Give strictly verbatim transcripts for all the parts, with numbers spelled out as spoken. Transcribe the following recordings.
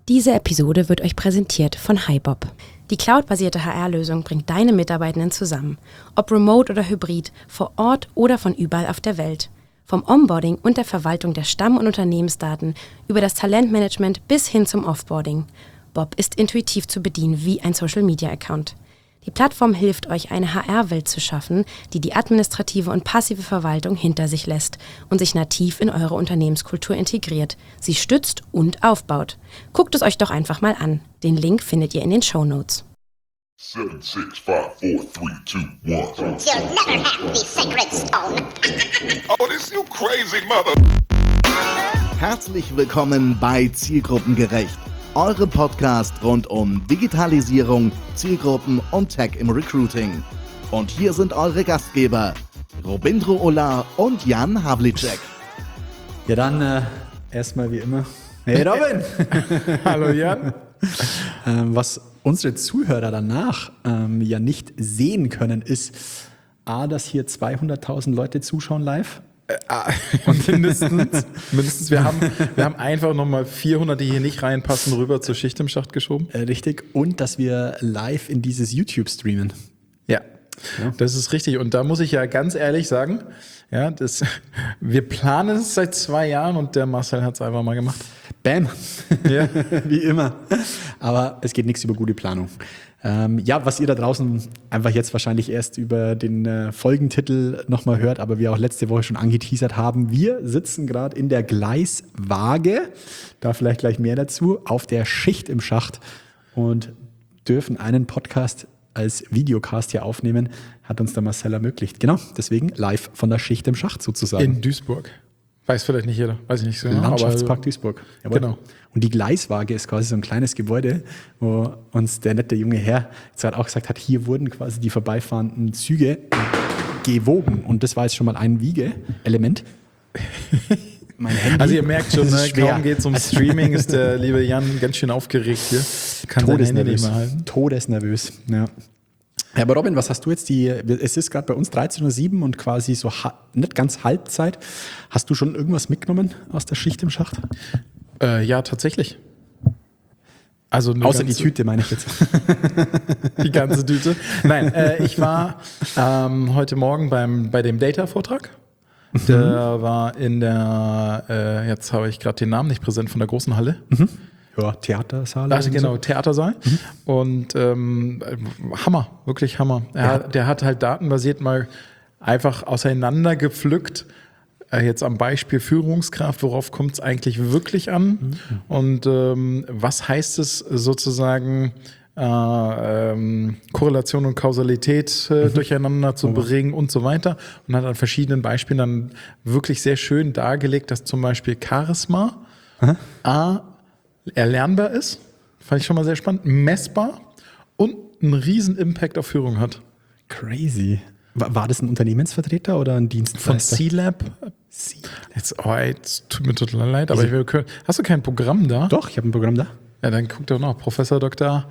Diese Episode wird euch präsentiert von HiBob. Die cloudbasierte H R-Lösung bringt deine Mitarbeitenden zusammen. Ob remote oder hybrid, vor Ort oder von überall auf der Welt. Vom Onboarding und der Verwaltung der Stamm- und Unternehmensdaten über das Talentmanagement bis hin zum Offboarding. Bob ist intuitiv zu bedienen wie ein Social-Media-Account. Die Plattform hilft euch, eine H R-Welt zu schaffen, die die administrative und passive Verwaltung hinter sich lässt und sich nativ in eure Unternehmenskultur integriert, sie stützt und aufbaut. Guckt es euch doch einfach mal an. Den Link findet ihr in den Shownotes. Seven, six, five, four, three, two, one. You'll never have the sacred stone. Oh, this you crazy mother. Herzlich willkommen bei Zielgruppengerecht, eure Podcast rund um Digitalisierung, Zielgruppen und Tech im Recruiting. Und hier sind eure Gastgeber, Robindro Ola und Jan Havlicek. Ja, dann äh, erstmal wie immer. Hey Robin! Hallo Jan! ähm, was unsere Zuhörer danach ähm, ja nicht sehen können, ist A, dass hier zweihunderttausend Leute zuschauen live. Und mindestens, mindestens wir, haben, wir haben einfach nochmal vierhundert, die hier nicht reinpassen, rüber zur Schicht im Schacht geschoben. Äh, richtig. Und dass wir live in dieses YouTube streamen. Ja, ja, das ist richtig. Und da muss ich ja ganz ehrlich sagen, ja, das, wir planen es seit zwei Jahren und der Marcel hat es einfach mal gemacht. Bam. Ja. Wie immer. Aber es geht nichts über gute Planung. Ähm, ja, was ihr da draußen einfach jetzt wahrscheinlich erst über den äh, Folgentitel nochmal hört, aber wir auch letzte Woche schon angeteasert haben. Wir sitzen gerade in der Gleiswaage, da vielleicht gleich mehr dazu, auf der Schicht im Schacht und dürfen einen Podcast als Videocast hier aufnehmen, hat uns der Marcel ermöglicht. Genau, deswegen live von der Schicht im Schacht sozusagen. In Duisburg. Weiß vielleicht nicht jeder, weiß ich nicht so genau. Landschaftspark aber, Duisburg. Jawohl. Genau. Und die Gleiswaage ist quasi so ein kleines Gebäude, wo uns der nette junge Herr jetzt gerade auch gesagt hat, hier wurden quasi die vorbeifahrenden Züge gewogen. Und das war jetzt schon mal ein Wiege-Element. Mein Handy. Also ihr merkt schon, ne, schwer. kaum geht es um Streaming, ist der liebe Jan ganz schön aufgeregt hier. Kann sein Handy nicht mehr halten. Todesnervös, ja. Ja, aber Robin, was hast du jetzt die, es ist gerade bei uns dreizehn Uhr sieben und quasi so ha, nicht ganz Halbzeit. Hast du schon irgendwas mitgenommen aus der Schicht im Schacht? Äh, ja, tatsächlich. Also Außer die Tüte, meine ich jetzt. Die ganze Tüte. Nein, äh, ich war ähm, heute Morgen beim, bei dem Data-Vortrag. Der war in der, äh, jetzt habe ich gerade den Namen nicht präsent, von der großen Halle. Mhm. Ja, Theatersaal. Also genau, so. Theatersaal. Mhm. Und ähm, Hammer, wirklich Hammer. Er, ja. Der hat halt datenbasiert mal einfach auseinandergepflückt, äh, jetzt am Beispiel Führungskraft, worauf kommt es eigentlich wirklich an? Mhm. Und ähm, was heißt es sozusagen, äh, ähm, Korrelation und Kausalität äh, mhm. durcheinander zu bringen und so weiter. Und hat an verschiedenen Beispielen dann wirklich sehr schön dargelegt, dass zum Beispiel Charisma mhm. A, erlernbar ist, fand ich schon mal sehr spannend, messbar und einen riesen Impact auf Führung hat. Crazy. War, war das ein Unternehmensvertreter oder ein Dienstleister? Von C-Lab. Jetzt, oh, jetzt tut mir total leid, aber ich will, hast du kein Programm da? Doch, ich habe ein Programm da. Ja, dann guck doch noch, Professor Doktor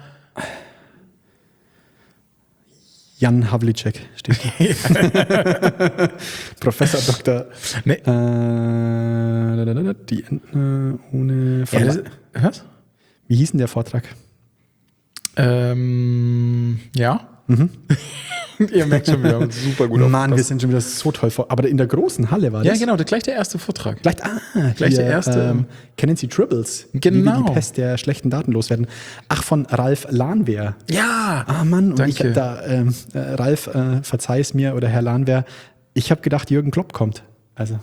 Jan Havlicek steht hier. Professor Doktor Nee. Äh, die äh, ohne Ja, das, was? Wie hieß denn der Vortrag? Ähm, ja. Mhm. Ihr merkt schon, wir haben super gut Mann, aufgepasst. wir sind schon wieder so toll vor. Aber in der großen Halle war das? Ja, genau, der, gleich der erste Vortrag. Gleich, ah, gleich hier, der erste. Ähm, kennen Sie Tribbles? Genau. Wie wir die Pest der schlechten Daten loswerden. Ach, von Ralf Lahnwehr. Ja. Ah, Mann. Und Danke. ich da, ähm, äh, Ralf, äh, verzeih es mir, oder Herr Lahnwehr, ich habe gedacht, Jürgen Klopp kommt. Also.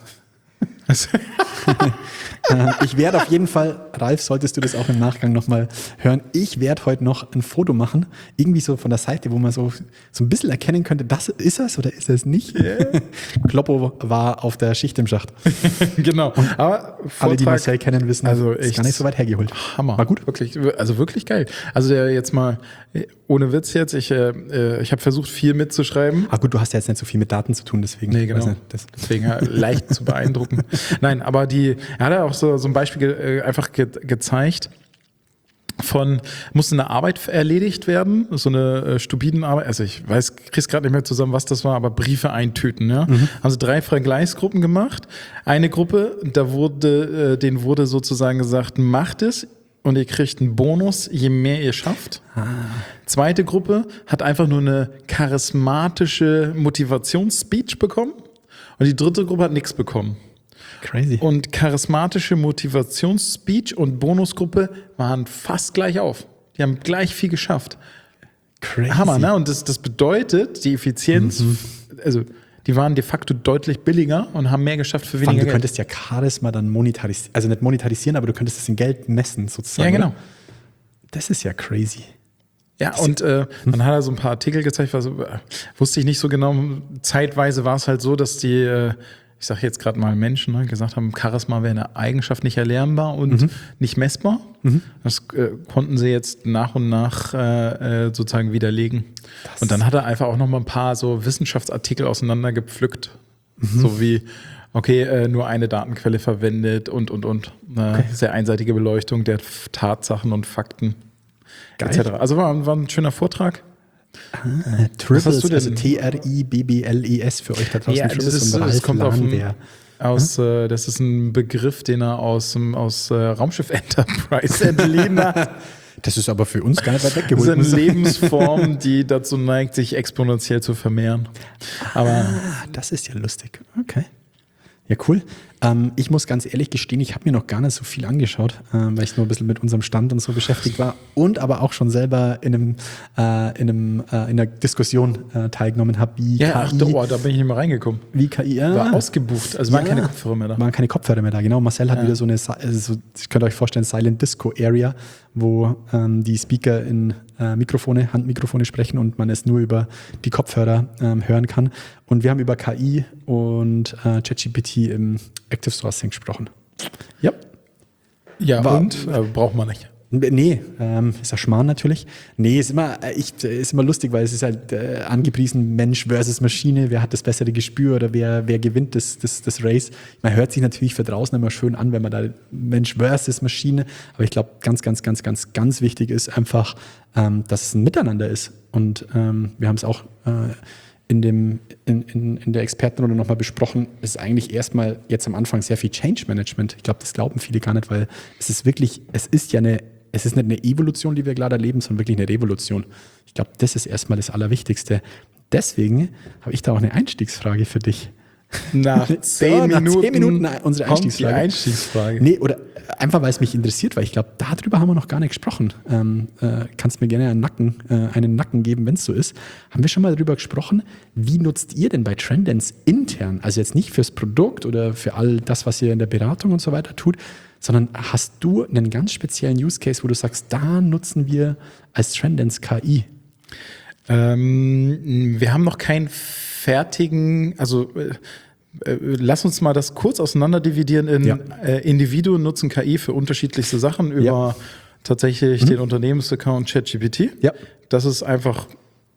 äh, ich werde auf jeden Fall, Ralf, solltest du das auch im Nachgang nochmal hören, ich werde heute noch ein Foto machen, irgendwie so von der Seite, wo man so, so ein bisschen erkennen könnte, das ist es oder ist es nicht? Yeah. Kloppo war auf der Schicht im Schacht. Genau. Und aber Vortrag, alle, die Marcel kennen, wissen, also ist echt gar nicht so weit hergeholt. Hammer. War gut? Wirklich, also wirklich geil. Also der jetzt mal, ohne Witz jetzt, ich, äh, ich habe versucht, viel mitzuschreiben. Ah gut, du hast ja jetzt nicht so viel mit Daten zu tun, deswegen. Nee, genau. Nicht, das deswegen ja, leicht zu beeindrucken. Nein, aber die, er hat ja auch so, so ein Beispiel ge, einfach ge, gezeigt, von, musste eine Arbeit erledigt werden, so eine äh, stupiden Arbeit, also ich weiß, krieg's gerade nicht mehr zusammen, was das war, aber Briefe eintüten, ja. Mhm. Haben sie drei Vergleichsgruppen gemacht. Eine Gruppe, da wurde, äh, denen wurde sozusagen gesagt, macht es, und ihr kriegt einen Bonus, je mehr ihr schafft. Ah. Zweite Gruppe hat einfach nur eine charismatische Motivationsspeech bekommen und die dritte Gruppe hat nichts bekommen. Crazy. Und charismatische Motivationsspeech und Bonusgruppe waren fast gleich auf. Die haben gleich viel geschafft. Crazy. Hammer, ne? Und das, das bedeutet, die Effizienz, mhm. also die waren de facto deutlich billiger und haben mehr geschafft für weniger Fand, du Geld. Du könntest ja Charisma dann monetarisieren, also nicht monetarisieren, aber du könntest es in Geld messen sozusagen. Ja, genau. Oder? Das ist ja crazy. Ja, und äh, dann hat er so ein paar Artikel gezeigt, was, äh, wusste ich nicht so genau. Zeitweise war es halt so, dass die, äh, ich sage jetzt gerade mal Menschen, ne, gesagt haben, Charisma wäre eine Eigenschaft nicht erlernbar und mhm. nicht messbar. Mhm. Das äh, konnten sie jetzt nach und nach äh, sozusagen widerlegen. Das und dann hat er einfach auch noch mal ein paar so Wissenschaftsartikel auseinandergepflückt. Mhm. So wie, okay, äh, nur eine Datenquelle verwendet und, und, und. Äh, okay. Sehr einseitige Beleuchtung der Tatsachen und Fakten. Geil. et cetera. Also war, war ein schöner Vortrag. Ah, Tribbles, hast du denn? Also T R I B B L E S für euch da draußen. Ja, das, ist, das kommt auf ein, aus, hm? äh, das ist ein Begriff, den er aus, aus äh, Raumschiff Enterprise entliehen hat. Das ist aber für uns gar nicht weit weggeholt. Das ist eine Lebensform, die dazu neigt, sich exponentiell zu vermehren. Aber ah, das ist ja lustig. Okay. Ja, cool. Ähm, ich muss ganz ehrlich gestehen, ich habe mir noch gar nicht so viel angeschaut, äh, weil ich nur ein bisschen mit unserem Stand und so beschäftigt war und aber auch schon selber in einem, äh, in, einem äh, in einer Diskussion äh, teilgenommen habe, wie ja, K I. Ach, oh, da bin ich nicht mehr reingekommen. Wie K I, ja. War ausgebucht, also ja, waren keine Kopfhörer mehr da. Waren keine Kopfhörer mehr da, genau. Marcel hat ja. wieder so eine, also so, ich könnt euch vorstellen, Silent Disco Area, wo ähm, die Speaker in äh, Mikrofone, Handmikrofone sprechen und man es nur über die Kopfhörer ähm, hören kann. Und wir haben über K I und äh, ChatGPT im Active Sourcing gesprochen. Ja. Ja, War, und? Äh, braucht man nicht. Nee, ähm, ist ja Schmarrn natürlich. Nee, ist immer, ich, ist immer lustig, weil es ist halt äh, angepriesen Mensch versus Maschine. Wer hat das bessere Gespür oder wer, wer gewinnt das, das, das Race? Man hört sich natürlich für draußen immer schön an, wenn man da Mensch versus Maschine. Aber ich glaube, ganz, ganz, ganz, ganz, ganz wichtig ist einfach, ähm, dass es ein Miteinander ist. Und ähm, wir haben es auch äh, in, dem, in, in, in der Expertenrunde nochmal besprochen, es ist eigentlich erstmal jetzt am Anfang sehr viel Change Management. Ich glaube, das glauben viele gar nicht, weil es ist wirklich, es ist ja eine, es ist nicht eine Evolution, die wir gerade erleben, sondern wirklich eine Revolution. Ich glaube, das ist erstmal das Allerwichtigste. Deswegen habe ich da auch eine Einstiegsfrage für dich. Nach zehn, so, nach Minuten, zehn Minuten unsere Einstiegsfrage. Die Einstiegsfrage. Nee, oder einfach, weil es mich interessiert, weil ich glaube, darüber haben wir noch gar nicht gesprochen. Ähm, äh, kannst mir gerne einen Nacken, äh, einen Nacken geben, wenn es so ist. Haben wir schon mal darüber gesprochen, wie nutzt ihr denn bei Trendance intern, also jetzt nicht fürs Produkt oder für all das, was ihr in der Beratung und so weiter tut, sondern hast du einen ganz speziellen Use Case, wo du sagst, da nutzen wir als Trendance K I? Ähm, wir haben noch keinen fertigen, also äh, äh, lass uns mal das kurz auseinander dividieren in ja. äh, Individuen nutzen K I für unterschiedlichste Sachen über ja. tatsächlich mhm. den Unternehmensaccount ChatGPT. Ja. Das ist einfach,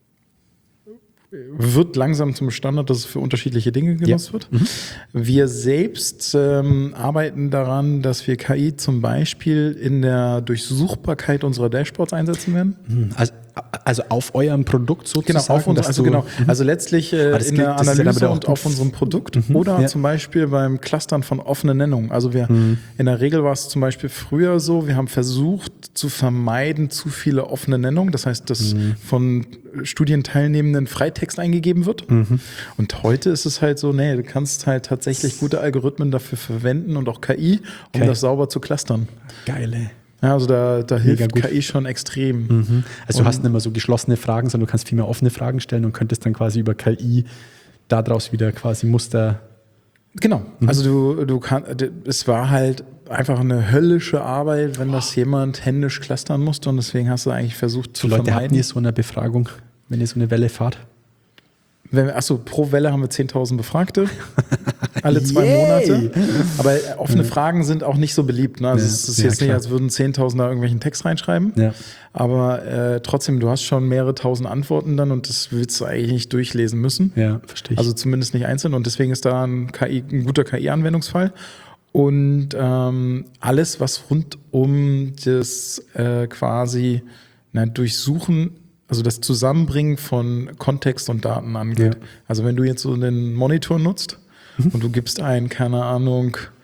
wird langsam zum Standard, dass es für unterschiedliche Dinge genutzt ja. wird. Mhm. Wir selbst ähm, arbeiten daran, dass wir K I zum Beispiel in der Durchsuchbarkeit unserer Dashboards einsetzen werden. Also, also auf eurem Produkt sozusagen? Genau, auf uns, also, genau. also letztlich äh, in gilt, der Analyse ja und auf unserem Produkt mhm. oder ja. zum Beispiel beim Clustern von offenen Nennungen. Also wir mhm. in der Regel war es zum Beispiel früher so, wir haben versucht zu vermeiden zu viele offene Nennungen. Das heißt, dass mhm. von Studienteilnehmenden Freitext eingegeben wird. Mhm. Und heute ist es halt so, nee, du kannst halt tatsächlich gute Algorithmen dafür verwenden und auch K I, um okay. das sauber zu clustern. Geile. Ja, also da, da hilft K I schon extrem. Mhm. Also und du hast nicht immer so geschlossene Fragen, sondern du kannst viel mehr offene Fragen stellen und könntest dann quasi über K I daraus wieder quasi Muster. Genau. Mhm. Also du, du kannst, es war halt einfach eine höllische Arbeit, wenn das jemand händisch clustern musste und deswegen hast du eigentlich versucht zu so Leute, vermeiden. Habt ihr so eine Befragung, wenn ihr so eine Welle fahrt? Wenn wir, achso, pro Welle haben wir zehntausend Befragte, alle zwei Yay. Monate. Aber offene ja. Fragen sind auch nicht so beliebt. Ne? Also ja, es ist ja, jetzt klar. nicht, als würden zehntausend da irgendwelchen Text reinschreiben. Ja. Aber äh, trotzdem, du hast schon mehrere tausend Antworten dann und das willst du eigentlich nicht durchlesen müssen. Ja, verstehe ich. Also zumindest nicht einzeln und deswegen ist da ein, K I, ein guter K I-Anwendungsfall. Und ähm, alles, was rund um das äh, quasi na, Durchsuchen, also das Zusammenbringen von Kontext und Daten angeht. Ja. Also wenn du jetzt so einen Monitor nutzt mhm. und du gibst ein, keine Ahnung,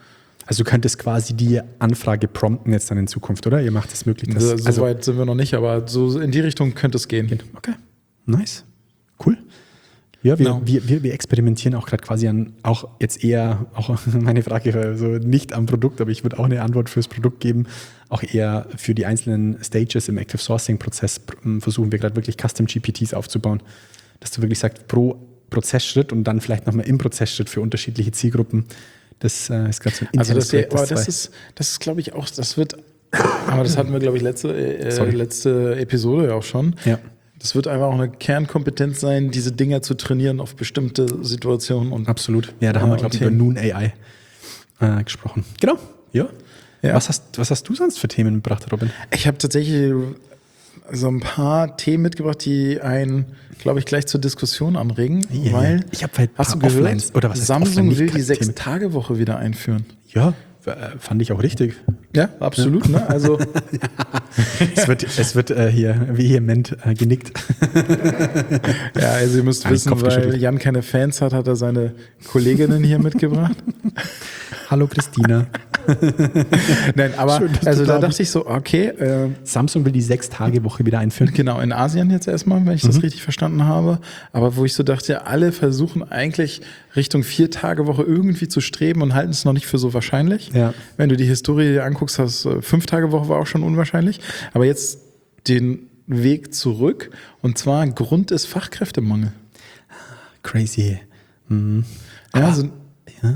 Also du könntest quasi die Anfrage prompten jetzt dann in Zukunft, oder? Ihr macht es möglich. Dass, So, so also, weit sind wir noch nicht, aber so in die Richtung könnte es gehen. Okay, nice, cool. Ja, wir, Genau. wir, wir, wir experimentieren auch gerade quasi an, auch jetzt eher, auch meine Frage, also nicht am Produkt, aber ich würde auch eine Antwort fürs Produkt geben, auch eher für die einzelnen Stages im Active Sourcing Prozess versuchen wir gerade wirklich Custom G P Ts aufzubauen, dass du wirklich sagst, pro Prozessschritt und dann vielleicht nochmal im Prozessschritt für unterschiedliche Zielgruppen. Das äh, ist gerade so ein Also internes das, wär, Projekt, aber das das zwei- ist, das ist glaube ich auch, das wird, aber das hatten wir glaube ich letzte, äh, Sorry. letzte Episode ja auch schon. Ja. Das wird einfach auch eine Kernkompetenz sein, diese Dinger zu trainieren auf bestimmte Situationen. Und Absolut. Ja, da haben wir, und glaube ich, über Themen. Noon A I äh, gesprochen. Genau. Ja. Ja. Was, hast, was hast du sonst für Themen mitgebracht, Robin? Ich habe tatsächlich so ein paar Themen mitgebracht, die einen, glaube ich, gleich zur Diskussion anregen, Ja, weil, ja. Ich hab halt hast du paar gehört, Offlines- oder was heißt Samsung offline, nicht will die keine Themen. Sechs-Tage-Woche wieder einführen. Ja, äh, fand ich auch richtig. Ja, absolut. Ne? Also Es wird, es wird äh, hier vehement äh, genickt. ja, also ihr müsst Ah, den wissen, Kopf weil geschüttelt. Jan keine Fans hat, hat er seine Kolleginnen hier mitgebracht. Hallo Christina. Nein, aber Schön, dass du also da da bist. dachte ich so, okay, äh, Samsung will die Sechs-Tage-Woche wieder einführen. genau, in Asien jetzt erstmal, wenn ich Mhm. das richtig verstanden habe. Aber wo ich so dachte, alle versuchen eigentlich Richtung Vier-Tage-Woche irgendwie zu streben und halten es noch nicht für so wahrscheinlich. Ja. Wenn du die Historie dir anguckst, hast äh, Fünf-Tage-Woche war auch schon unwahrscheinlich. Aber jetzt den Weg zurück. Und zwar Grund ist Fachkräftemangel. Crazy. Mhm. Ja, also, Ja,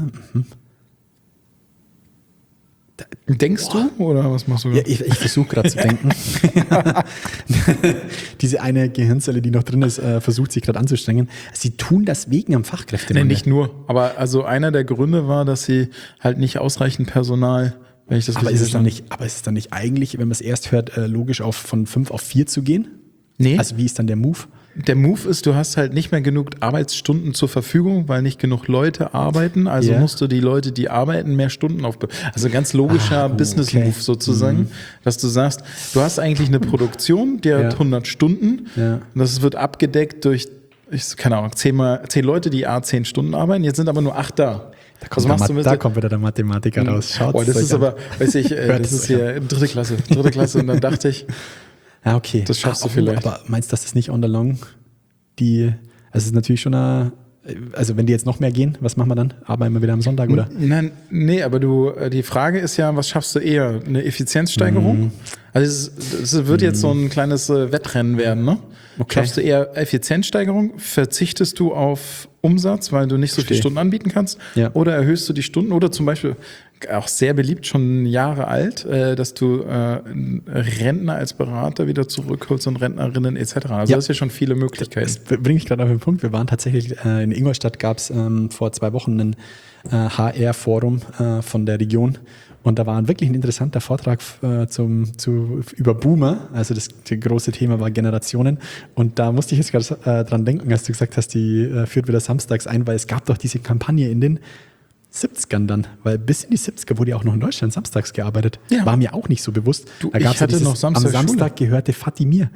denkst du oder was machst du? Ja, ich, ich versuche gerade zu denken. Diese eine Gehirnzelle, die noch drin ist, äh, versucht sich gerade anzustrengen. Sie tun das wegen am Nee, Fachkräftemangel. nicht nur. Aber also einer der Gründe war, dass sie halt nicht ausreichend Personal, wenn ich das aber, richtig ist es dann verstanden nicht, aber ist es dann nicht eigentlich, wenn man es erst hört, äh, logisch auf von fünf auf vier zu gehen? Nee. Also wie ist dann der Move? Der Move ist, du hast halt nicht mehr genug Arbeitsstunden zur Verfügung, weil nicht genug Leute arbeiten. Also Ja. musst du die Leute, die arbeiten, mehr Stunden auf. Also ein ganz logischer Ah, oh, Business-Move okay. sozusagen, dass du sagst, du hast eigentlich eine Produktion, die Ja. hat hundert Stunden. Ja. Und das wird abgedeckt durch, ich, keine Ahnung, zehn, mal, zehn Leute, die a zehn Stunden arbeiten. Jetzt sind aber nur acht da. Da kommt, der, Ma- da kommt wieder der Mathematiker raus. Schaut's Oh, das euch ist an. aber, weiß ich, äh, Hört das es ist euch hier dritte Klasse, dritte Klasse. Und dann dachte ich, Ja, okay. Das schaffst du Ah, oh, vielleicht. Aber meinst du, dass das nicht on the long die, also es ist natürlich schon eine, also wenn die jetzt noch mehr gehen, was machen wir dann? Arbeiten wir wieder am Sonntag, oder? Nein, nee, aber du, äh, die Frage ist ja, was schaffst du eher? Eine Effizienzsteigerung? Mhm. Also es, ist- es wird jetzt so ein kleines äh, Wettrennen werden, ne? Okay. Schaffst du eher Effizienzsteigerung? Verzichtest du auf Umsatz, weil du nicht so Verstehe. viele Stunden anbieten kannst? Ja. Oder erhöhst du die Stunden? Oder zum Beispiel, auch sehr beliebt, schon Jahre alt, äh, dass du äh, Rentner als Berater wieder zurückholst und Rentnerinnen et cetera. Also Ja. das ist ja schon viele Möglichkeiten. Das bringt mich gerade auf den Punkt. Wir waren tatsächlich äh, in Ingolstadt, gab es ähm, vor zwei Wochen ein äh, H R-Forum äh, von der Region. Und da war wirklich ein interessanter Vortrag äh, zum, zu, über Boomer. Also das, das große Thema war Generationen. Und da musste ich jetzt gerade äh, dran denken, als du gesagt hast, die äh, führt wieder samstags ein, weil es gab doch diese Kampagne in den siebzigern dann, weil bis in die siebziger wurde ja auch noch in Deutschland samstags gearbeitet. Ja. War mir auch nicht so bewusst. Du, da ich gab's ja hatte dieses, noch Samstag am Samstag Schule. gehörte Fatimir.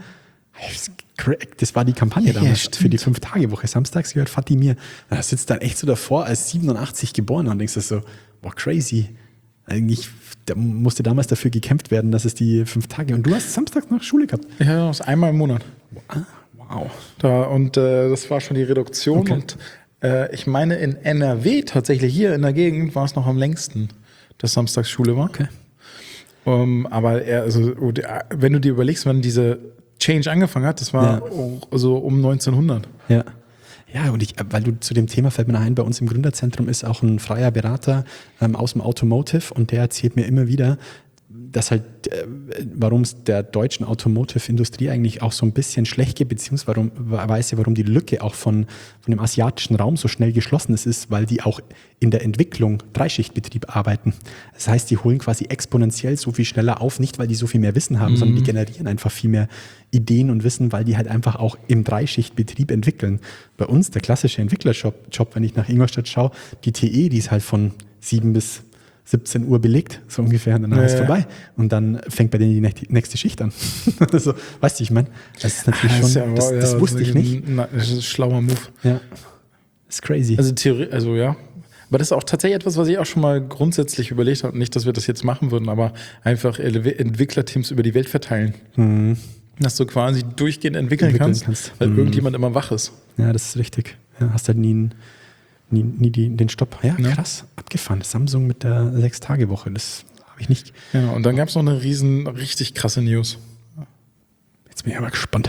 Das war die Kampagne Ja, damals stimmt. für die Fünf-Tage-Woche. Samstags gehört Fatimir. Da sitzt dann echt so davor als siebenundachtzig geboren und denkst du so, boah, crazy. Eigentlich da musste damals dafür gekämpft werden, dass es die fünf Tage. Und du hast samstags noch Schule gehabt. Ich hatte das einmal im Monat. Wow. Da, und äh, das war schon die Reduktion. Okay. Und äh, ich meine, in N R W, tatsächlich hier in der Gegend, war es noch am längsten, dass Samstagsschule war. Okay. Um, aber er, also, wenn du dir überlegst, wann diese Change angefangen hat, das war Ja. auch so um neunzehnhundert. Ja. Ja, und ich, weil du zu dem Thema fällt mir ein, bei uns im Gründerzentrum ist auch ein freier Berater ähm, aus dem Automotive und der erzählt mir immer wieder, dass halt, äh, warum es der deutschen Automotive-Industrie eigentlich auch so ein bisschen schlecht geht, beziehungsweise warum, weiß warum die Lücke auch von, von dem asiatischen Raum so schnell geschlossen ist, ist, weil die auch in der Entwicklung Dreischichtbetrieb arbeiten. Das heißt, die holen quasi exponentiell so viel schneller auf, nicht weil die so viel mehr Wissen haben, mhm. sondern die generieren einfach viel mehr Ideen und Wissen, weil die halt einfach auch im Dreischichtbetrieb entwickeln. Bei uns, der klassische Entwicklerjob, Job, wenn ich nach Ingolstadt schaue, die T E, die ist halt von sieben bis siebzehn Uhr belegt, so ungefähr, und dann Ja, ist es ja. vorbei. Und dann fängt bei denen die nächste- nächste Schicht an. Also, weißt du, ich meine, das ist natürlich Das ist schon, ja- das, ja, das wusste ich ist nicht. ein- na, Das ist ein schlauer Move. Ja, ist crazy. Also Theorie, also ja. Aber das ist auch tatsächlich etwas, was ich auch schon mal grundsätzlich überlegt habe. Nicht, dass wir das jetzt machen würden, aber einfach Ele- Entwicklerteams über die Welt verteilen. Mhm. Dass du quasi durchgehend entwickeln, Entwickeln kannst, kannst. weil Mhm. irgendjemand immer wach ist. Ja, das ist richtig. Ja, hast halt nie, nie, nie die, den Stopp. Ja, Ja. krass, abgefahren. Samsung mit der Sechs-Tage-Woche, das habe ich nicht. Ja, und dann gab es noch eine riesen, richtig krasse News. Jetzt bin ich aber gespannt.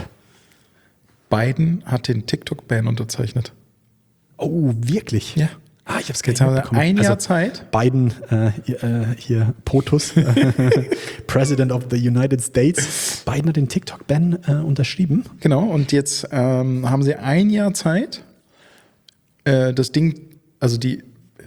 Biden hat den TikTok-Ban unterzeichnet. Oh, wirklich? Ja. Ah, ich habe es Jetzt haben wir ein Jahr Zeit. Biden, äh, hier, äh, hier POTUS, President of the United States. Biden hat den TikTok-Ban äh, unterschrieben. Genau, und jetzt ähm, haben sie ein Jahr Zeit, äh, das Ding, also die,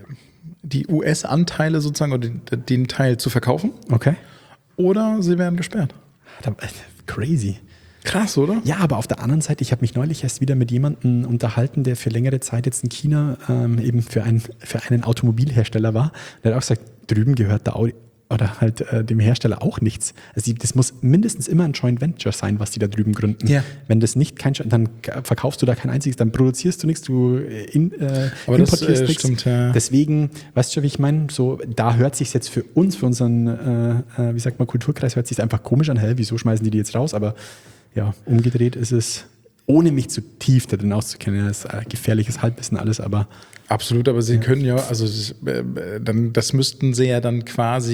die U S-Anteile sozusagen, oder den, den Teil zu verkaufen, Okay. oder sie werden gesperrt. Da- Crazy. Krass, oder? Ja, aber auf der anderen Seite, ich habe mich neulich erst wieder mit jemandem unterhalten, der für längere Zeit jetzt in China ähm, eben für, ein, für einen Automobilhersteller war. Der hat auch gesagt, drüben gehört der Audi oder halt äh, dem Hersteller auch nichts. Also das muss mindestens immer ein Joint Venture sein, was die da drüben gründen. Ja. Wenn das nicht kein, dann verkaufst du da kein einziges, dann produzierst du nichts, du in, äh, Aber das, importierst äh, nichts. stimmt, ja. Deswegen, weißt du schon, wie ich meine? So, da hört sich jetzt für uns, für unseren, äh, äh, wie sagt man, Kulturkreis, hört sich einfach komisch an. Hä, wieso schmeißen die die jetzt raus? Aber ja, umgedreht ist es, ohne mich zu tief da drin auszukennen, das ist äh, gefährliches Halbwissen alles, aber Absolut, aber sie können ja, also das, äh, dann, das müssten sie ja dann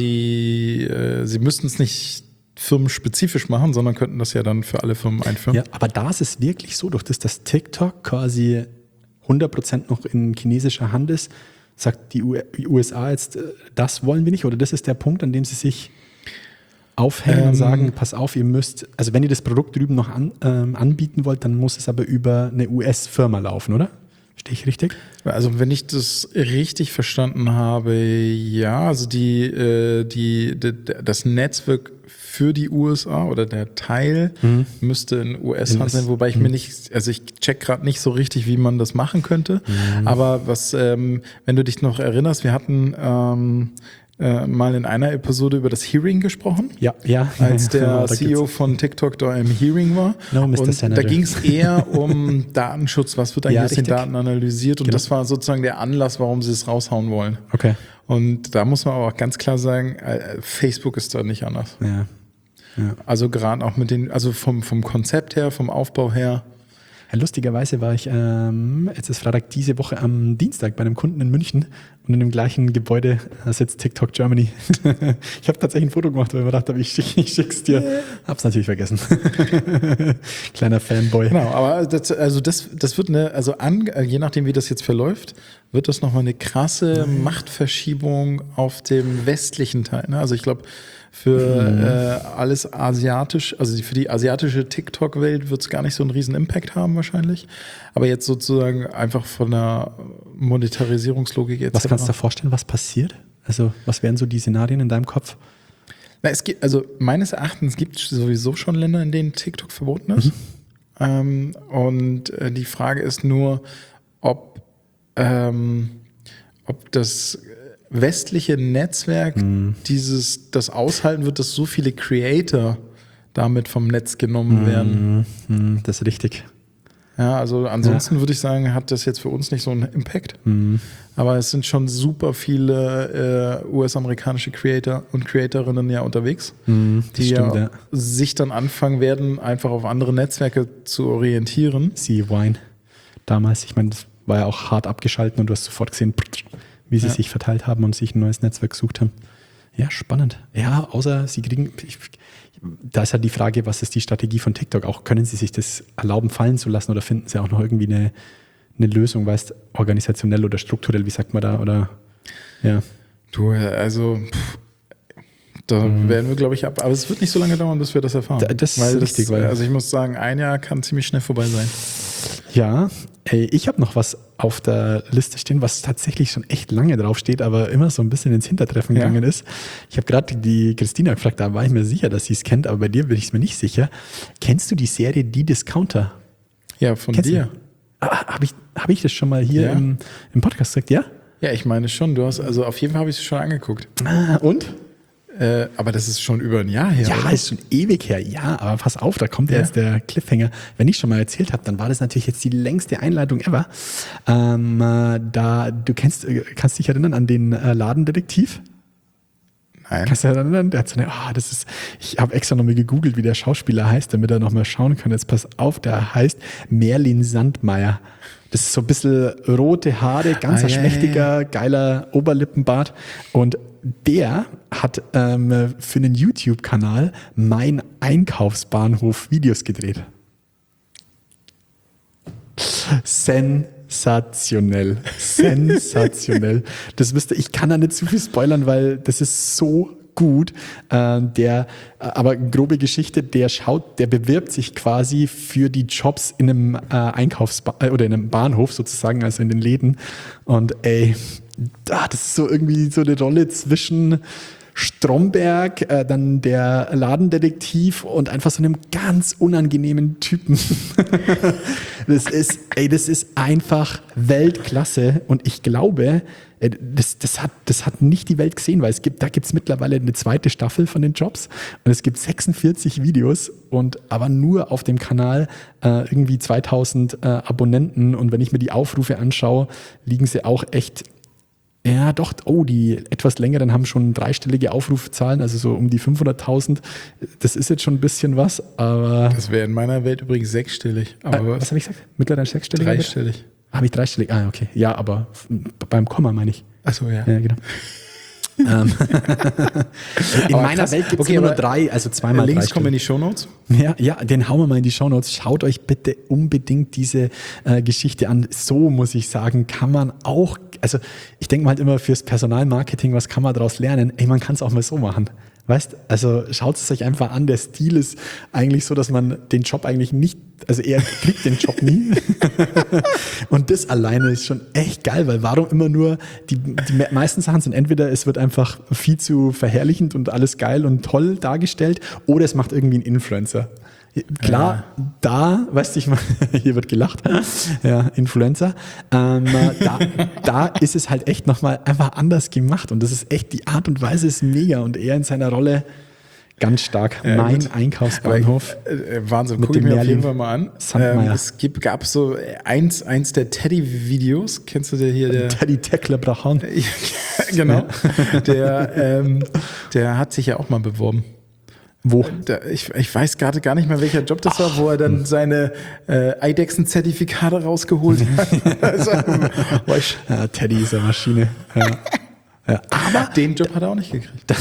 quasi, äh, sie müssten es nicht firmenspezifisch machen, sondern könnten das ja dann für alle Firmen einführen. ja, aber da ist es wirklich so, durch das, dass TikTok quasi hundert Prozent noch in chinesischer Hand ist, sagt die U S A jetzt, äh, das wollen wir nicht, oder das ist der Punkt, an dem sie sich aufhängen Ähm, und sagen, pass auf, ihr müsst, also wenn ihr das Produkt drüben noch an, ähm, anbieten wollt, dann muss es aber über eine U S-Firma laufen, oder? Verstehe ich richtig? Also wenn ich das richtig verstanden habe, ja, also die, äh, die, die das Netzwerk für die U S A oder der Teil Mhm. müsste in U In S-Hand sein, U S. wobei ich mir nicht, also ich check gerade nicht so richtig, wie man das machen könnte. Mhm. Aber was, ähm, wenn du dich noch erinnerst, wir hatten ähm, äh, mal in einer Episode über das Hearing gesprochen. Ja, ja. Als der Da C E O gibt's- von TikTok da im Hearing war. No, Mister Und Senator. da ging es eher um Datenschutz. Was wird eigentlich Ja, aus den richtig. Daten analysiert? Und Genau. das war sozusagen der Anlass, warum sie es raushauen wollen. Okay. Und da muss man aber auch ganz klar sagen, äh, Facebook ist da nicht anders. Ja. Also gerade auch mit den, also vom, vom Konzept her, vom Aufbau her. Ja, lustigerweise war ich, ähm, jetzt ist Freitag, diese Woche am Dienstag bei einem Kunden in München und in dem gleichen Gebäude äh, sitzt TikTok Germany. Ich habe tatsächlich ein Foto gemacht, weil ich mir gedacht habe, ich, schick, ich schick's dir. Hab's natürlich vergessen. Kleiner Fanboy. Genau, aber das, also das, das wird eine, also an, je nachdem, wie das jetzt verläuft, wird das nochmal eine krasse Machtverschiebung auf dem westlichen Teil. Ne? Also ich glaube, für Mhm. äh, alles asiatisch, also für die asiatische TikTok-Welt wird es gar nicht so einen riesen Impact haben wahrscheinlich. Aber jetzt sozusagen einfach von der Monetarisierungslogik et cetera. Was kannst du dir vorstellen, was passiert? Also, was wären so die Szenarien in deinem Kopf? Na, es gibt, also meines Erachtens gibt es sowieso schon Länder, in denen TikTok verboten ist. Ähm, und äh, die Frage ist nur, ob, ähm, ob das westliche Netzwerk dieses, das aushalten wird, dass so viele Creator damit vom Netz genommen werden. Hm, das ist richtig. Ja, also ansonsten würde ich sagen, hat das jetzt für uns nicht so einen Impact. Aber es sind schon super viele äh, U S-amerikanische Creator und Creatorinnen ja unterwegs, die stimmt, ja, ja. sich dann anfangen werden, einfach auf andere Netzwerke zu orientieren. Sie Wine. Damals, ich meine, das war ja auch hart abgeschaltet und du hast sofort gesehen, wie sie Ja. sich verteilt haben und sich ein neues Netzwerk gesucht haben. Ja, spannend. Ja, außer sie kriegen, ich, da ist halt die Frage, was ist die Strategie von TikTok? Auch können sie sich das erlauben, fallen zu lassen oder finden sie auch noch irgendwie eine, eine Lösung, weißt, organisationell oder strukturell, wie sagt man da? Oder ja. Du, also pff, da werden wir, glaube ich, ab. Aber es wird nicht so lange dauern, bis wir das erfahren. Da- das ist richtig, weil- also ich muss sagen, ein Jahr kann ziemlich schnell vorbei sein. Ja, ey, ich habe noch was auf der Liste stehen, was tatsächlich schon echt lange drauf steht, aber immer so ein bisschen ins Hintertreffen Ja. gegangen ist. Ich habe gerade die Christina gefragt, da war ich mir sicher, dass sie es kennt, aber bei dir bin ich es mir nicht sicher. Kennst du die Serie Die Discounter? Ja, von Kennst dir. Ah, habe ich, hab ich das schon mal hier Ja. im, im Podcast gesagt? Ja? Ja, ich meine schon. Du hast, also auf jeden Fall habe ich es schon angeguckt. Ah, und? Äh, aber das ist schon über ein Jahr her. Ja, oder? ist schon ewig her. Ja, aber pass auf, da kommt ja. Ja. jetzt der Cliffhanger. Wenn ich schon mal erzählt habe, dann war das natürlich jetzt die längste Einleitung ever. Ähm, äh, da du kennst, äh, kannst dich erinnern an den äh, Ladendetektiv? Nein. Kannst du dich erinnern? Der hat so eine, ah, das ist, ich habe extra nochmal gegoogelt, wie der Schauspieler heißt, damit er nochmal schauen kann. Jetzt pass auf, der heißt Merlin Sandmeier. Das ist so ein bisschen rote Haare, ganz Ah, ein ja, schmächtiger, ja. geiler Oberlippenbart. Und der hat ähm, für einen YouTube-Kanal Mein Einkaufsbahnhof Videos gedreht. Sensationell. Sensationell. Das wisst ihr, ich kann da nicht zu viel spoilern, weil das ist so gut. Ähm, der, aber grobe Geschichte, der schaut, der bewirbt sich quasi für die Jobs in einem äh, Einkaufsba- oder in einem Bahnhof sozusagen, also in den Läden. Und ey, ah, das ist so irgendwie so eine Rolle zwischen Stromberg, äh, dann der Ladendetektiv und einfach so einem ganz unangenehmen Typen. Das ist, ey, das ist einfach Weltklasse und ich glaube, äh, das, das, hat, das hat nicht die Welt gesehen, weil es gibt, da gibt es mittlerweile eine zweite Staffel von den Jobs und es gibt sechsundvierzig Videos und aber nur auf dem Kanal äh, irgendwie zweitausend äh, Abonnenten und wenn ich mir die Aufrufe anschaue, liegen sie auch echt. Ja, doch, oh, die etwas längeren haben schon dreistellige Aufrufzahlen, also so um die fünfhunderttausend. Das ist jetzt schon ein bisschen was, aber... Das wäre in meiner Welt übrigens sechsstellig. Aber äh, was habe ich gesagt? Mittlerweile sechsstellig? Dreistellig. Habe ich dreistellig? Ah, okay. Ja, aber beim Komma meine ich. Ach so, ja. Ja, genau. ähm, in Aber meiner krass. Welt gibt es Okay, immer nur aber drei, also zweimal Links drei kommen in Stellen. die Shownotes. Ja, ja, den hauen wir mal in die Shownotes. Schaut euch bitte unbedingt diese äh, Geschichte an. So muss ich sagen, kann man auch, also ich denke mal halt immer fürs Personalmarketing, was kann man daraus lernen? Ey, man kann es auch mal so machen. Weißt, also schaut es euch einfach an. Der Stil ist eigentlich so, dass man den Job eigentlich nicht, also er kriegt den Job nie. Und das alleine ist schon echt geil, weil warum immer nur, die, die meisten Sachen sind entweder, es wird einfach viel zu verherrlichend und alles geil und toll dargestellt oder es macht irgendwie ein Influencer. Klar, ja. da, weißt du, ich meine, hier wird gelacht, ja, Influencer, ähm, da, da ist es halt echt nochmal einfach anders gemacht und das ist echt, die Art und Weise ist mega und er in seiner Rolle ganz stark. Ja, mein gut. Einkaufsbahnhof. Aber, äh, Wahnsinn, guck ich mir auf jeden Fall mal an. Ähm, es gibt, gab so eins, eins der Teddy-Videos, kennst du der hier? Der Teddy Teckler Brachan. Genau, ja. der, ähm, der hat sich ja auch mal beworben. Wo? Ich, ich weiß gerade gar nicht mehr, welcher Job das Ach. war, wo er dann seine äh, Eidechsen-Zertifikate rausgeholt hat. Also, ja, Teddy ist eine Maschine. Ja. Ja, aber den Job hat er auch nicht gekriegt.